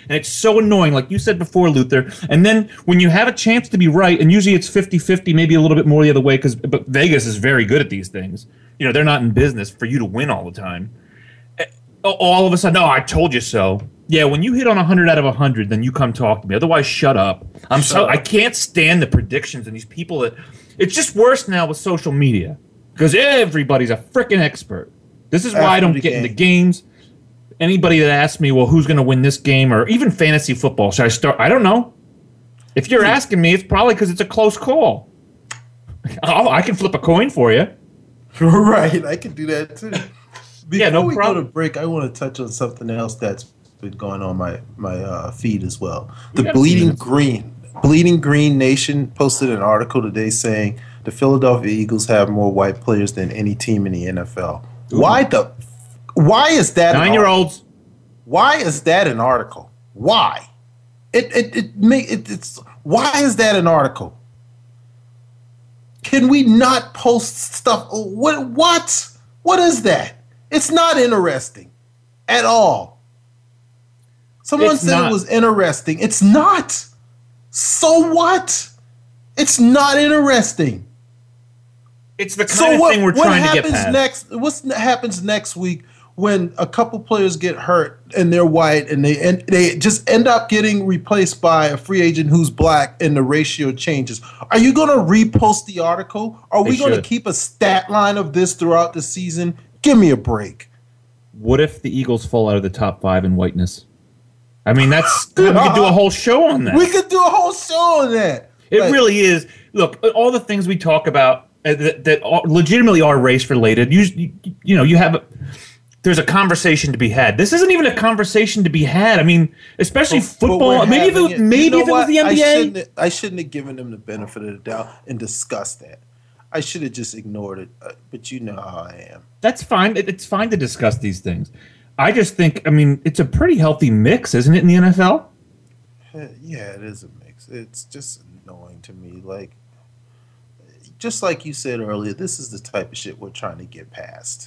And it's so annoying, like you said before, Luther. And then when you have a chance to be right, and usually it's fifty-fifty, maybe a little bit more the other way, because but Vegas is very good at these things. You know, they're not in business for you to win all the time. All of a sudden, oh, I told you so. Yeah, when you hit on one hundred out of one hundred, then you come talk to me. Otherwise, shut up. I'm shut so up. I can't stand the predictions and these people that... It's just worse now with social media because everybody's a freaking expert. This is why After I don't get game. into games. Anybody that asks me, well, who's going to win this game, or even fantasy football, should I start? I don't know. If you're asking me, it's probably because it's a close call. I'll, I can flip a coin for you. Right, I can do that too. Before yeah, no we problem. go to break, I want to touch on something else that's been going on my my uh, feed as well. The Bleeding Green, Bleeding Green Nation posted an article today saying the Philadelphia Eagles have more white players than any team in the N F L. Ooh. Why the? Why is that? Nine-year-olds. Why is that an article? Why? It it it make it, it's why is that an article? Can we not post stuff? What what what is that? It's not interesting at all. Someone it's said not. It was interesting. It's not. So what? It's not interesting. It's the kind so of what, thing we're what trying to get happens past. Next, what happens next week when a couple players get hurt and they're white and they and they just end up getting replaced by a free agent who's black and the ratio changes? Are you going to repost the article? Are we going to keep a stat line of this throughout the season? Give me a break. What if the Eagles fall out of the top five in whiteness? I mean, that's we could do a whole show on that. We could do a whole show on that. It like, really is. Look, all the things we talk about uh, that, that are legitimately are race related. You, you, you know, you have a, there's a conversation to be had. This isn't even a conversation to be had. I mean, especially but, football. But maybe if it, it, maybe you know if it was the N B A. I shouldn't, have, I shouldn't have given them the benefit of the doubt and discussed that. I should have just ignored it, uh, but you know how I am. That's fine. It, it's fine to discuss these things. I just think, I mean, it's a pretty healthy mix, isn't it, in the N F L? Yeah, it is a mix. It's just annoying to me. Like, just like you said earlier, this is the type of shit we're trying to get past.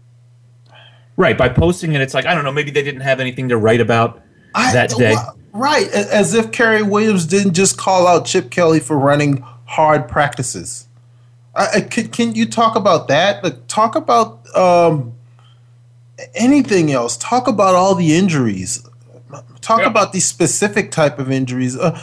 Right. By posting it, it's like, I don't know, maybe they didn't have anything to write about I, that day. Right. As if Kerry Williams didn't just call out Chip Kelly for running hard practices. I, can, can you talk about that? Like, talk about um, anything else. Talk about all the injuries. Talk yeah. about these specific type of injuries. Uh,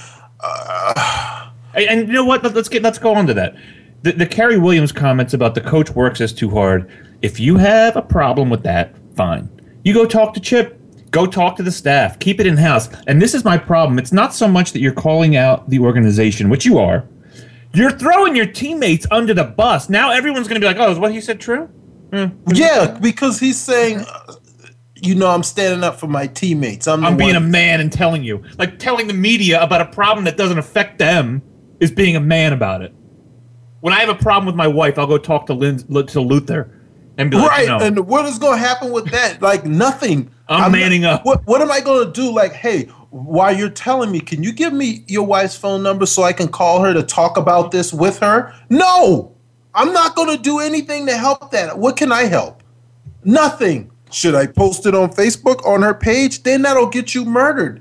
uh, and, and you know what? Let's get let's go on to that. The, the Kerry Williams comments about the coach works us too hard. If you have a problem with that, fine. You go talk to Chip. Go talk to the staff. Keep it in house. And this is my problem. It's not so much that you're calling out the organization, which you are. You're throwing your teammates under the bus. Now everyone's going to be like, oh, is what he said true? Hmm. Yeah, because he's saying, uh, you know, I'm standing up for my teammates. I'm, I'm being one. a man and telling you. Like telling the media about a problem that doesn't affect them is being a man about it. When I have a problem with my wife, I'll go talk to, Lin- to Luther and be like, right, you know, and what is going to happen with that? Like nothing. I'm, I'm manning not, up. What, what am I going to do? Like, hey, while you're telling me, can you give me your wife's phone number so I can call her to talk about this with her? No, I'm not going to do anything to help that. What can I help? Nothing. Should I post it on Facebook on her page? Then that'll get you murdered.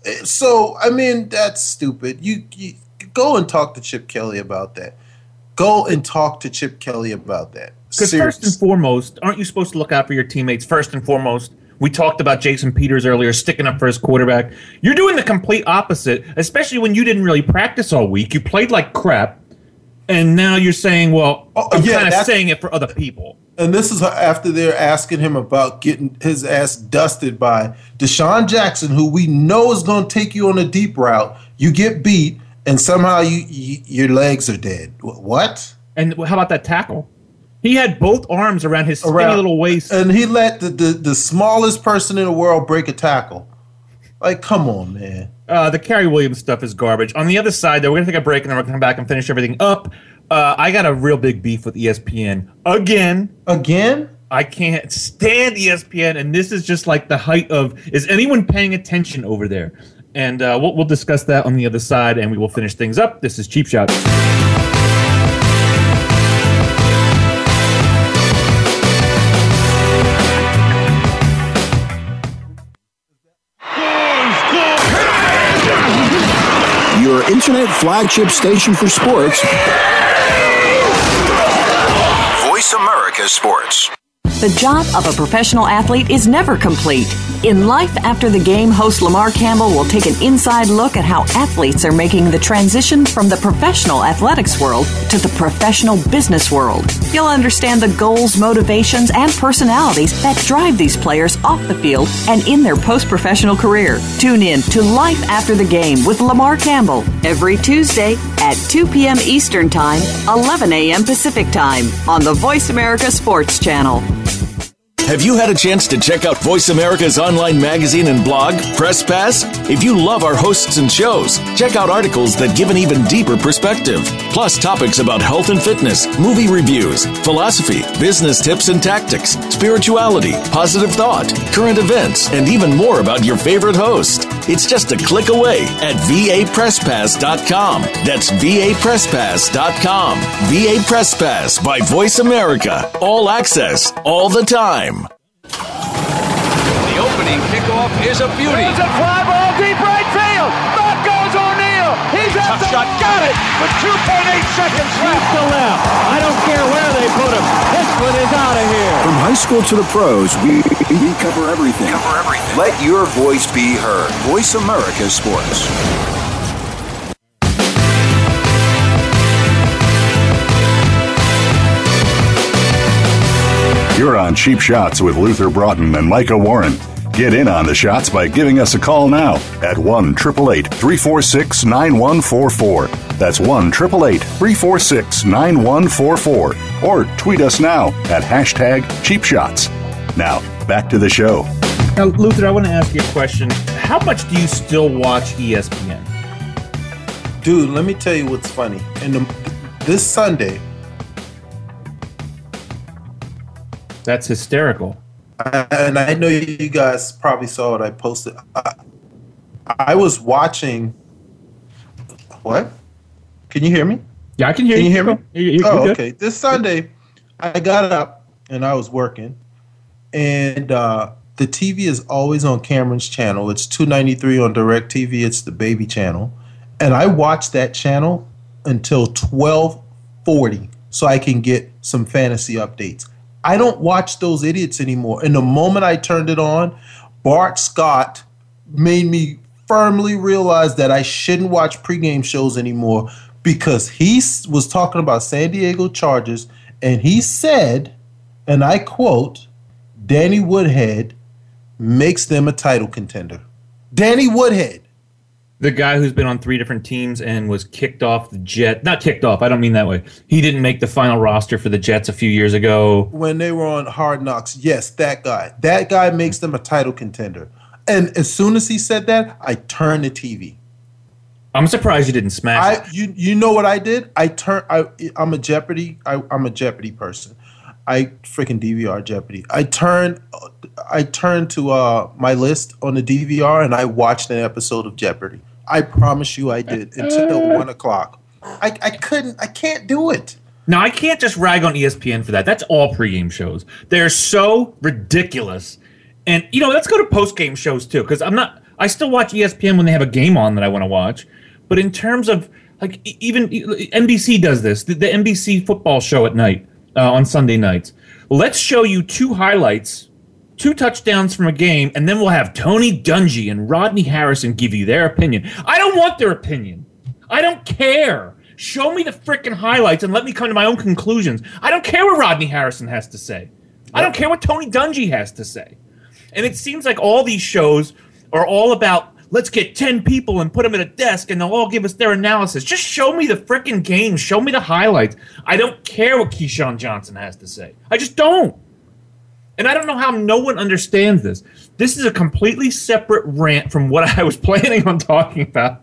So, I mean, that's stupid. You, you go and talk to Chip Kelly about that. Go and talk to Chip Kelly about that. Because first and foremost, aren't you supposed to look out for your teammates first and foremost? We talked about Jason Peters earlier, sticking up for his quarterback. You're doing the complete opposite, especially when you didn't really practice all week. You played like crap, and now you're saying, well, oh, I'm yeah, kind of saying it for other people. And this is after they're asking him about getting his ass dusted by Deshaun Jackson, who we know is going to take you on a deep route. You get beat, and somehow you, you your legs are dead. What? And how about that tackle? He had both arms around his skinny around, little waist. And he let the, the, the smallest person in the world break a tackle. Like, come on, man. Uh, the Kerry Williams stuff is garbage. On the other side, though, we're going to take a break, and then we're going to come back and finish everything up. Uh, I got a real big beef with E S P N. Again. Again? I can't stand E S P N, and this is just like the height of, is anyone paying attention over there? And uh, we'll, we'll discuss that on the other side, and we will finish things up. This is Cheap Shot. internet flagship station for sports. Voice America Sports. The job of a professional athlete is never complete. In Life After the Game, host Lamar Campbell will take an inside look at how athletes are making the transition from the professional athletics world to the professional business world. You'll understand the goals, motivations, and personalities that drive these players off the field and in their post-professional career. Tune in to Life After the Game with Lamar Campbell every Tuesday at two p.m. Eastern Time, eleven a.m. Pacific Time on the Voice America Sports Channel. Have you had a chance to check out Voice America's online magazine and blog, Press Pass? If you love our hosts and shows, check out articles that give an even deeper perspective. Plus topics about health and fitness, movie reviews, philosophy, business tips and tactics, spirituality, positive thought, current events, and even more about your favorite host. It's just a click away at v a press pass dot com. That's v a press pass dot com. V A Press Pass by Voice America. All access, all the time. The opening kickoff is a beauty. It's a fly ball deep right field. Back goes O'Neal. He's at Tough the shot. got it with two point eight seconds left. To left. I don't care where they put him. This one is out of here. From high school to the pros, we, we cover everything. Cover everything. Let your voice be heard. Voice America Sports. You're on Cheap Shots with Luther Broughton and Micah Warren. Get in on the shots by giving us a call now at one eight eight eight, three four six, nine one four four. That's one eight eight eight, three four six, nine one four four. Or tweet us now at hashtag Cheap Shots. Now, back to the show. Now, Luther, I want to ask you a question. How much do you still watch E S P N? Dude, let me tell you what's funny. In the, this Sunday, That's hysterical. I, and I know you guys probably saw it. I posted. I, I was watching. What? Can you hear me? Yeah, I can hear can you. Can you hear me? You're, you're oh, good. okay. This Sunday, I got up and I was working, and uh, the T V is always on Cameron's channel. It's two ninety-three on DirecTV. It's the baby channel, and I watched that channel until twelve forty so I can get some fantasy updates. I don't watch those idiots anymore. And the moment I turned it on, Bart Scott made me firmly realize that I shouldn't watch pregame shows anymore because he was talking about San Diego Chargers, and he said, and I quote, Danny Woodhead makes them a title contender. Danny Woodhead. The guy who's been on three different teams and was kicked off the Jet. Not kicked off, I don't mean that way. He didn't make the final roster for the Jets a few years ago. When they were on Hard Knocks, yes, that guy. That guy makes them a title contender. And as soon as he said that, I turned the T V. I'm surprised you didn't smash I, it. You you know what I did? I turn. I I'm a Jeopardy. I, I'm a Jeopardy person. I freaking D V R Jeopardy. I turned. I turned to uh, my list on the D V R and I watched an episode of Jeopardy. I promise you, I did until one o'clock. I I couldn't. I can't do it. Now I can't just rag on E S P N for that. That's all pregame shows. They're so ridiculous. And you know, let's go to postgame shows too, because I'm not. I still watch E S P N when they have a game on that I want to watch. But in terms of like even N B C does this, the, the N B C football show at night uh, on Sunday nights. Let's show you two highlights. Two touchdowns from a game, and then we'll have Tony Dungy and Rodney Harrison give you their opinion. I don't want their opinion. I don't care. Show me the frickin' highlights and let me come to my own conclusions. I don't care what Rodney Harrison has to say. I don't care what Tony Dungy has to say. And it seems like all these shows are all about, let's get ten people and put them at a desk and they'll all give us their analysis. Just show me the frickin' game. Show me the highlights. I don't care what Keyshawn Johnson has to say. I just don't. And I don't know how no one understands this. This is a completely separate rant from what I was planning on talking about.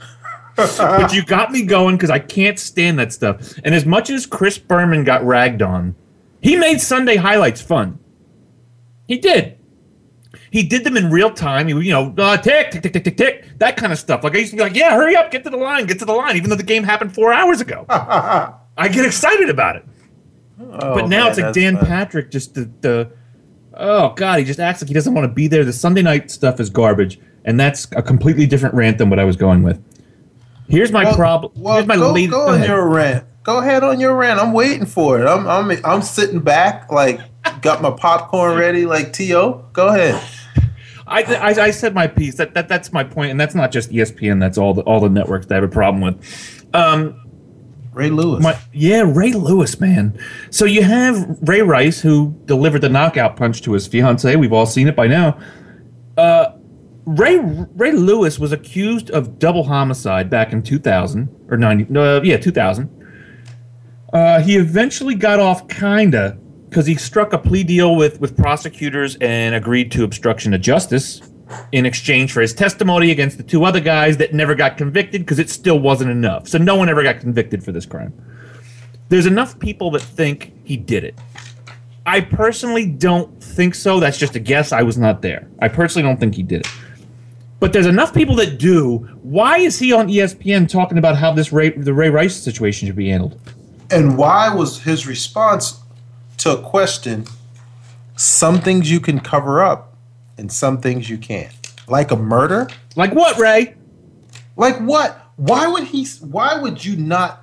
But you got me going because I can't stand that stuff. And as much as Chris Berman got ragged on, he made Sunday highlights fun. He did. He did them in real time. He, you know, uh, tick, tick, tick, tick, tick, tick, that kind of stuff. Like I used to be like, yeah, hurry up, get to the line, get to the line, even though the game happened four hours ago. I get excited about it. Oh, but now man, it's like Dan fun. Patrick just the, the oh god he just acts like he doesn't want to be there. The Sunday night stuff is garbage, and that's a completely different rant than what I was going with. Here's my well, problem. Well, Here's my go, lead. go Go on ahead. your rant. Go ahead on your rant. I'm waiting for it. I'm I'm I'm sitting back, like got my popcorn ready, like T O. Go ahead. I, I, I said my piece. That, that that's my point, and that's not just E S P N. That's all the all the networks that I have a problem with. Um, Ray Lewis. My, yeah, Ray Lewis, man. So you have Ray Rice, who delivered the knockout punch to his fiancee. We've all seen it by now. Uh, Ray Ray Lewis was accused of double homicide back in two thousand or ninety. No, yeah, two thousand. Uh, he eventually got off, kinda, because he struck a plea deal with with prosecutors and agreed to obstruction of justice in exchange for his testimony against the two other guys that never got convicted because it still wasn't enough. So no one ever got convicted for this crime. There's enough people that think he did it. I personally don't think so. That's just a guess. I was not there. I personally don't think he did it. But there's enough people that do. Why is he on E S P N talking about how this Ray, the Ray Rice situation should be handled? And why was his response to a question, some things you can cover up and some things you can't? Like a murder? Like what, Ray? Like what? Why would he, why would you not,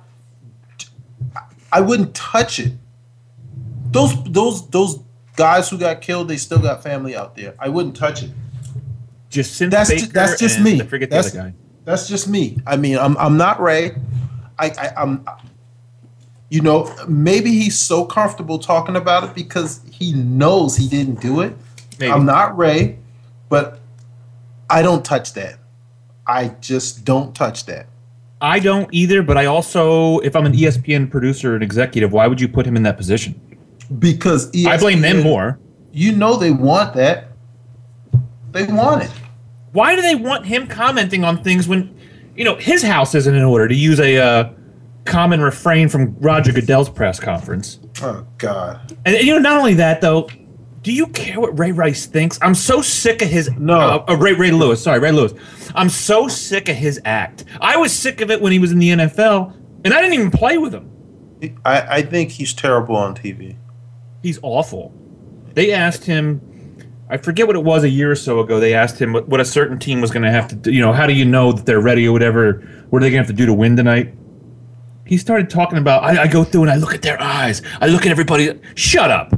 I wouldn't touch it. Those, those, those guys who got killed, they still got family out there. I wouldn't touch it. Jacinth that's Baker just, that's just and me. I forget that's, the other guy. That's just me. I mean, I'm I'm not Ray. I, I I'm, you know, maybe he's so comfortable talking about it because he knows he didn't do it. Maybe. I'm not Ray, but I don't touch that. I just don't touch that. I don't either, but I also, if I'm an E S P N producer and executive, why would you put him in that position? Because E S P N, I blame them more. You know they want that. They want it. Why do they want him commenting on things when, you know, his house isn't in order, to use a uh, common refrain from Roger Goodell's press conference? Oh, God. And, you know, not only that, though, do you care what Ray Rice thinks? I'm so sick of his... No. Uh, uh, Ray, Ray Lewis. Sorry, Ray Lewis. I'm so sick of his act. I was sick of it when he was in the N F L, and I didn't even play with him. I, I think he's terrible on T V. He's awful. They asked him... I forget what it was a year or so ago. They asked him what, what a certain team was going to have to do. You know, how do you know that they're ready or whatever? What are they going to have to do to win tonight? He started talking about, I, I go through and I look at their eyes. I look at everybody. Shut up.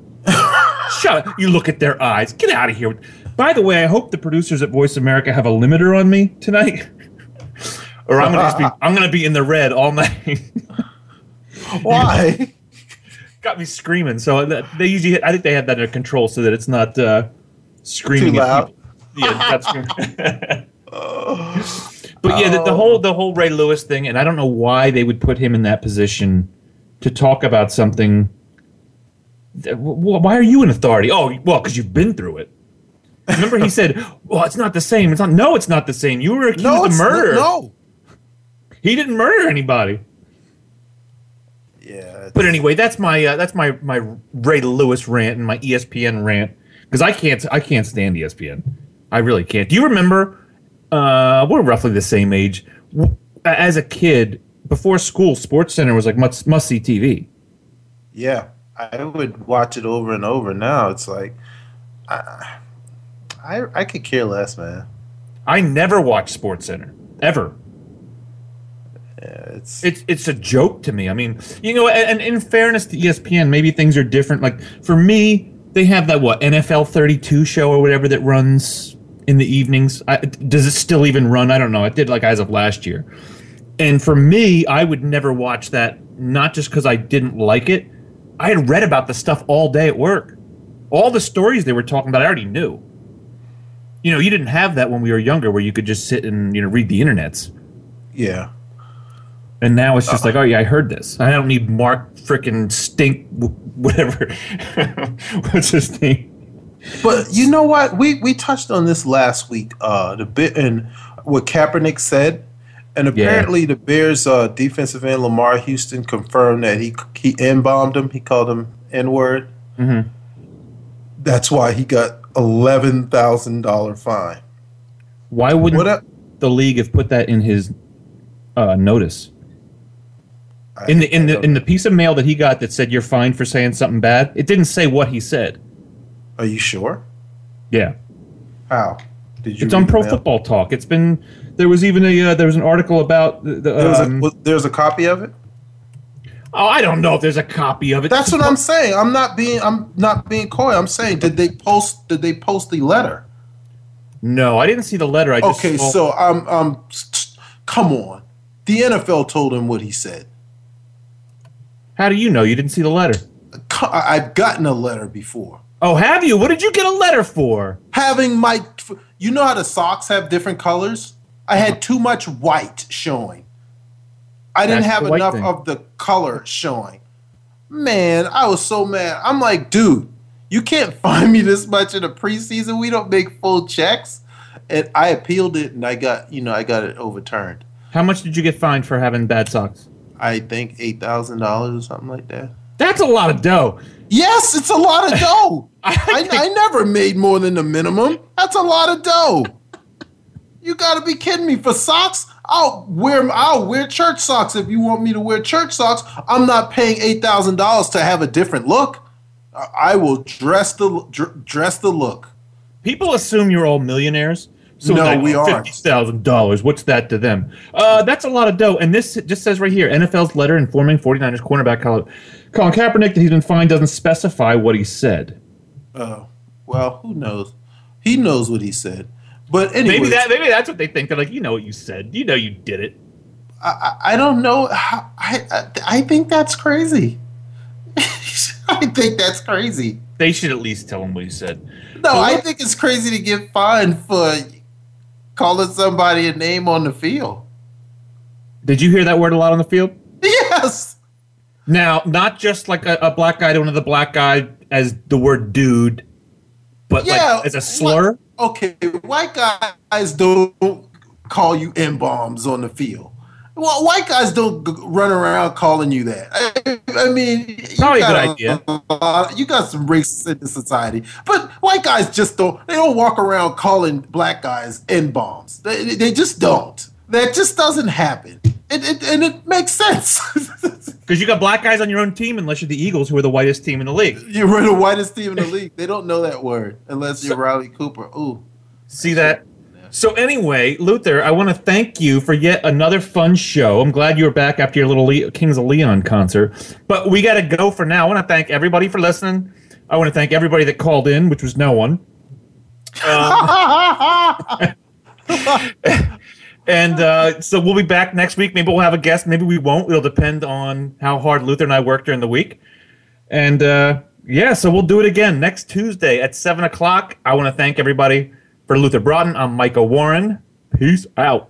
Shut up. You look at their eyes. Get out of here. By the way, I hope the producers at Voice America have a limiter on me tonight. Or I'm going to be I'm going to be in the red all night. Why? Got me screaming. So they usually, I think they have that under control so that it's not uh, screaming. Too loud. At yeah, that's But yeah, the, the whole the whole Ray Lewis thing, and I don't know why they would put him in that position to talk about something. That, why are you an authority? Oh, well, because you've been through it. Remember, he said, "Well, it's not the same. It's not. No, it's not the same. You were accused no, of murder. No, he didn't murder anybody." Yeah. But anyway, that's my uh, that's my, my Ray Lewis rant and my E S P N rant, because I can't I can't stand E S P N. I really can't. Do you remember? Uh, we're roughly the same age. As a kid, before school, SportsCenter was like must must see T V. Yeah, I would watch it over and over. Now it's like, I I, I could care less, man. I never watched SportsCenter ever. Yeah, it's it's it's a joke to me. I mean, you know, and, and in fairness to E S P N, maybe things are different. Like for me, they have that what N F L thirty-two show or whatever that runs in the evenings. I, does it still even run? I don't know. It did like as of last year. And for me, I would never watch that. Not just because I didn't like it. I had read about the stuff all day at work. All the stories they were talking about, I already knew. You know, you didn't have that when we were younger, where you could just sit and you know read the internets. Yeah. And now it's just uh, like, oh yeah, I heard this. I don't need Mark frickin' Stink, whatever. What's his name? But you know what? We we touched on this last week. Uh, the bit and what Kaepernick said, and apparently yeah. the Bears' uh, defensive end Lamar Houston confirmed that he he n-bombed him. He called him N-word. Mm-hmm. That's why he got eleven thousand dollar fine. Why wouldn't what the league have put that in his uh, notice? I, in the in the in the piece of mail that he got that said you're fined for saying something bad, it didn't say what he said. Are you sure? Yeah. How? Did you it's on Pro mail? Football Talk. It's been there was even a uh, there was an article about the, the There's, um, a, there's a copy of it. Oh, I don't know if there's a copy of it. That's what I'm saying. I'm not being I'm not being coy. I'm saying did they post did they post the letter? No, I didn't see the letter. I just okay, saw- so um um come on. The N F L told him what he said. How do you know? You didn't see the letter. I've gotten a letter before. Oh, have you? What did you get a letter for? Having my, you know how the socks have different colors? I had too much white showing. I didn't That's have the white enough thing. of the color showing. Man, I was so mad. I'm like, dude, you can't find me this much in the preseason. We don't make full checks. And I appealed it, and I got, you know, I got it overturned. How much did you get fined for having bad socks? I think eight thousand dollars or something like that. That's a lot of dough. Yes, it's a lot of dough. I, I, I never made more than the minimum. That's a lot of dough. You got to be kidding me. For socks, I'll wear I'll wear church socks if you want me to wear church socks. I'm not paying eight thousand dollars to have a different look. I will dress the dr- dress the look. People assume you're all millionaires. So No, like, we oh, aren't. fifty thousand dollars. What's that to them? Uh, that's a lot of dough. And this just says right here, N F L's letter informing 49ers cornerback Colin, Colin Kaepernick that he's been fined doesn't specify what he said. Oh, well, who knows? He knows what he said. But anyway, Maybe that maybe that's what they think. They're like, you know what you said. You know you did it. I, I, I don't know. How, I, I I think that's crazy. I think that's crazy. They should at least tell him what he said. No, I think it's crazy to get fined for calling somebody a name on the field. Did you hear that word a lot on the field? Yes. Now, not just like a, a black guy to another black guy as the word dude, but Yeah, like as a slur. What- okay, white guys don't call you M-bombs on the field. Well, white guys don't g- run around calling you that. I, I mean, you Probably a got good idea. uh, you got some racists in the society, but white guys just don't. They don't walk around calling black guys N-bombs. They, they just don't. That just doesn't happen. It, it, and it makes sense. Because you got black guys on your own team, unless you're the Eagles, who are the whitest team in the league. You're the whitest team in the league. They don't know that word unless you're Riley Cooper. Ooh. See that? So anyway, Luther, I want to thank you for yet another fun show. I'm glad you were back after your little Le- Kings of Leon concert. But we got to go for now. I want to thank everybody for listening. I want to thank everybody that called in, which was no one. Um, and uh, so we'll be back next week. Maybe we'll have a guest. Maybe we won't. It'll depend on how hard Luther and I work during the week. And uh, yeah, so we'll do it again next Tuesday at seven o'clock. I want to thank everybody. For Luther Broughton, I'm Micah Warren. Peace out.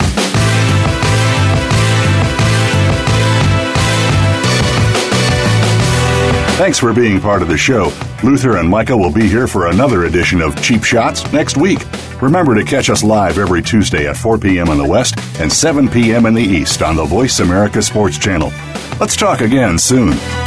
Thanks for being part of the show. Luther and Micah will be here for another edition of Cheap Shots next week. Remember to catch us live every Tuesday at four p.m. in the West and seven p.m. in the East on the Voice America Sports Channel. Let's talk again soon.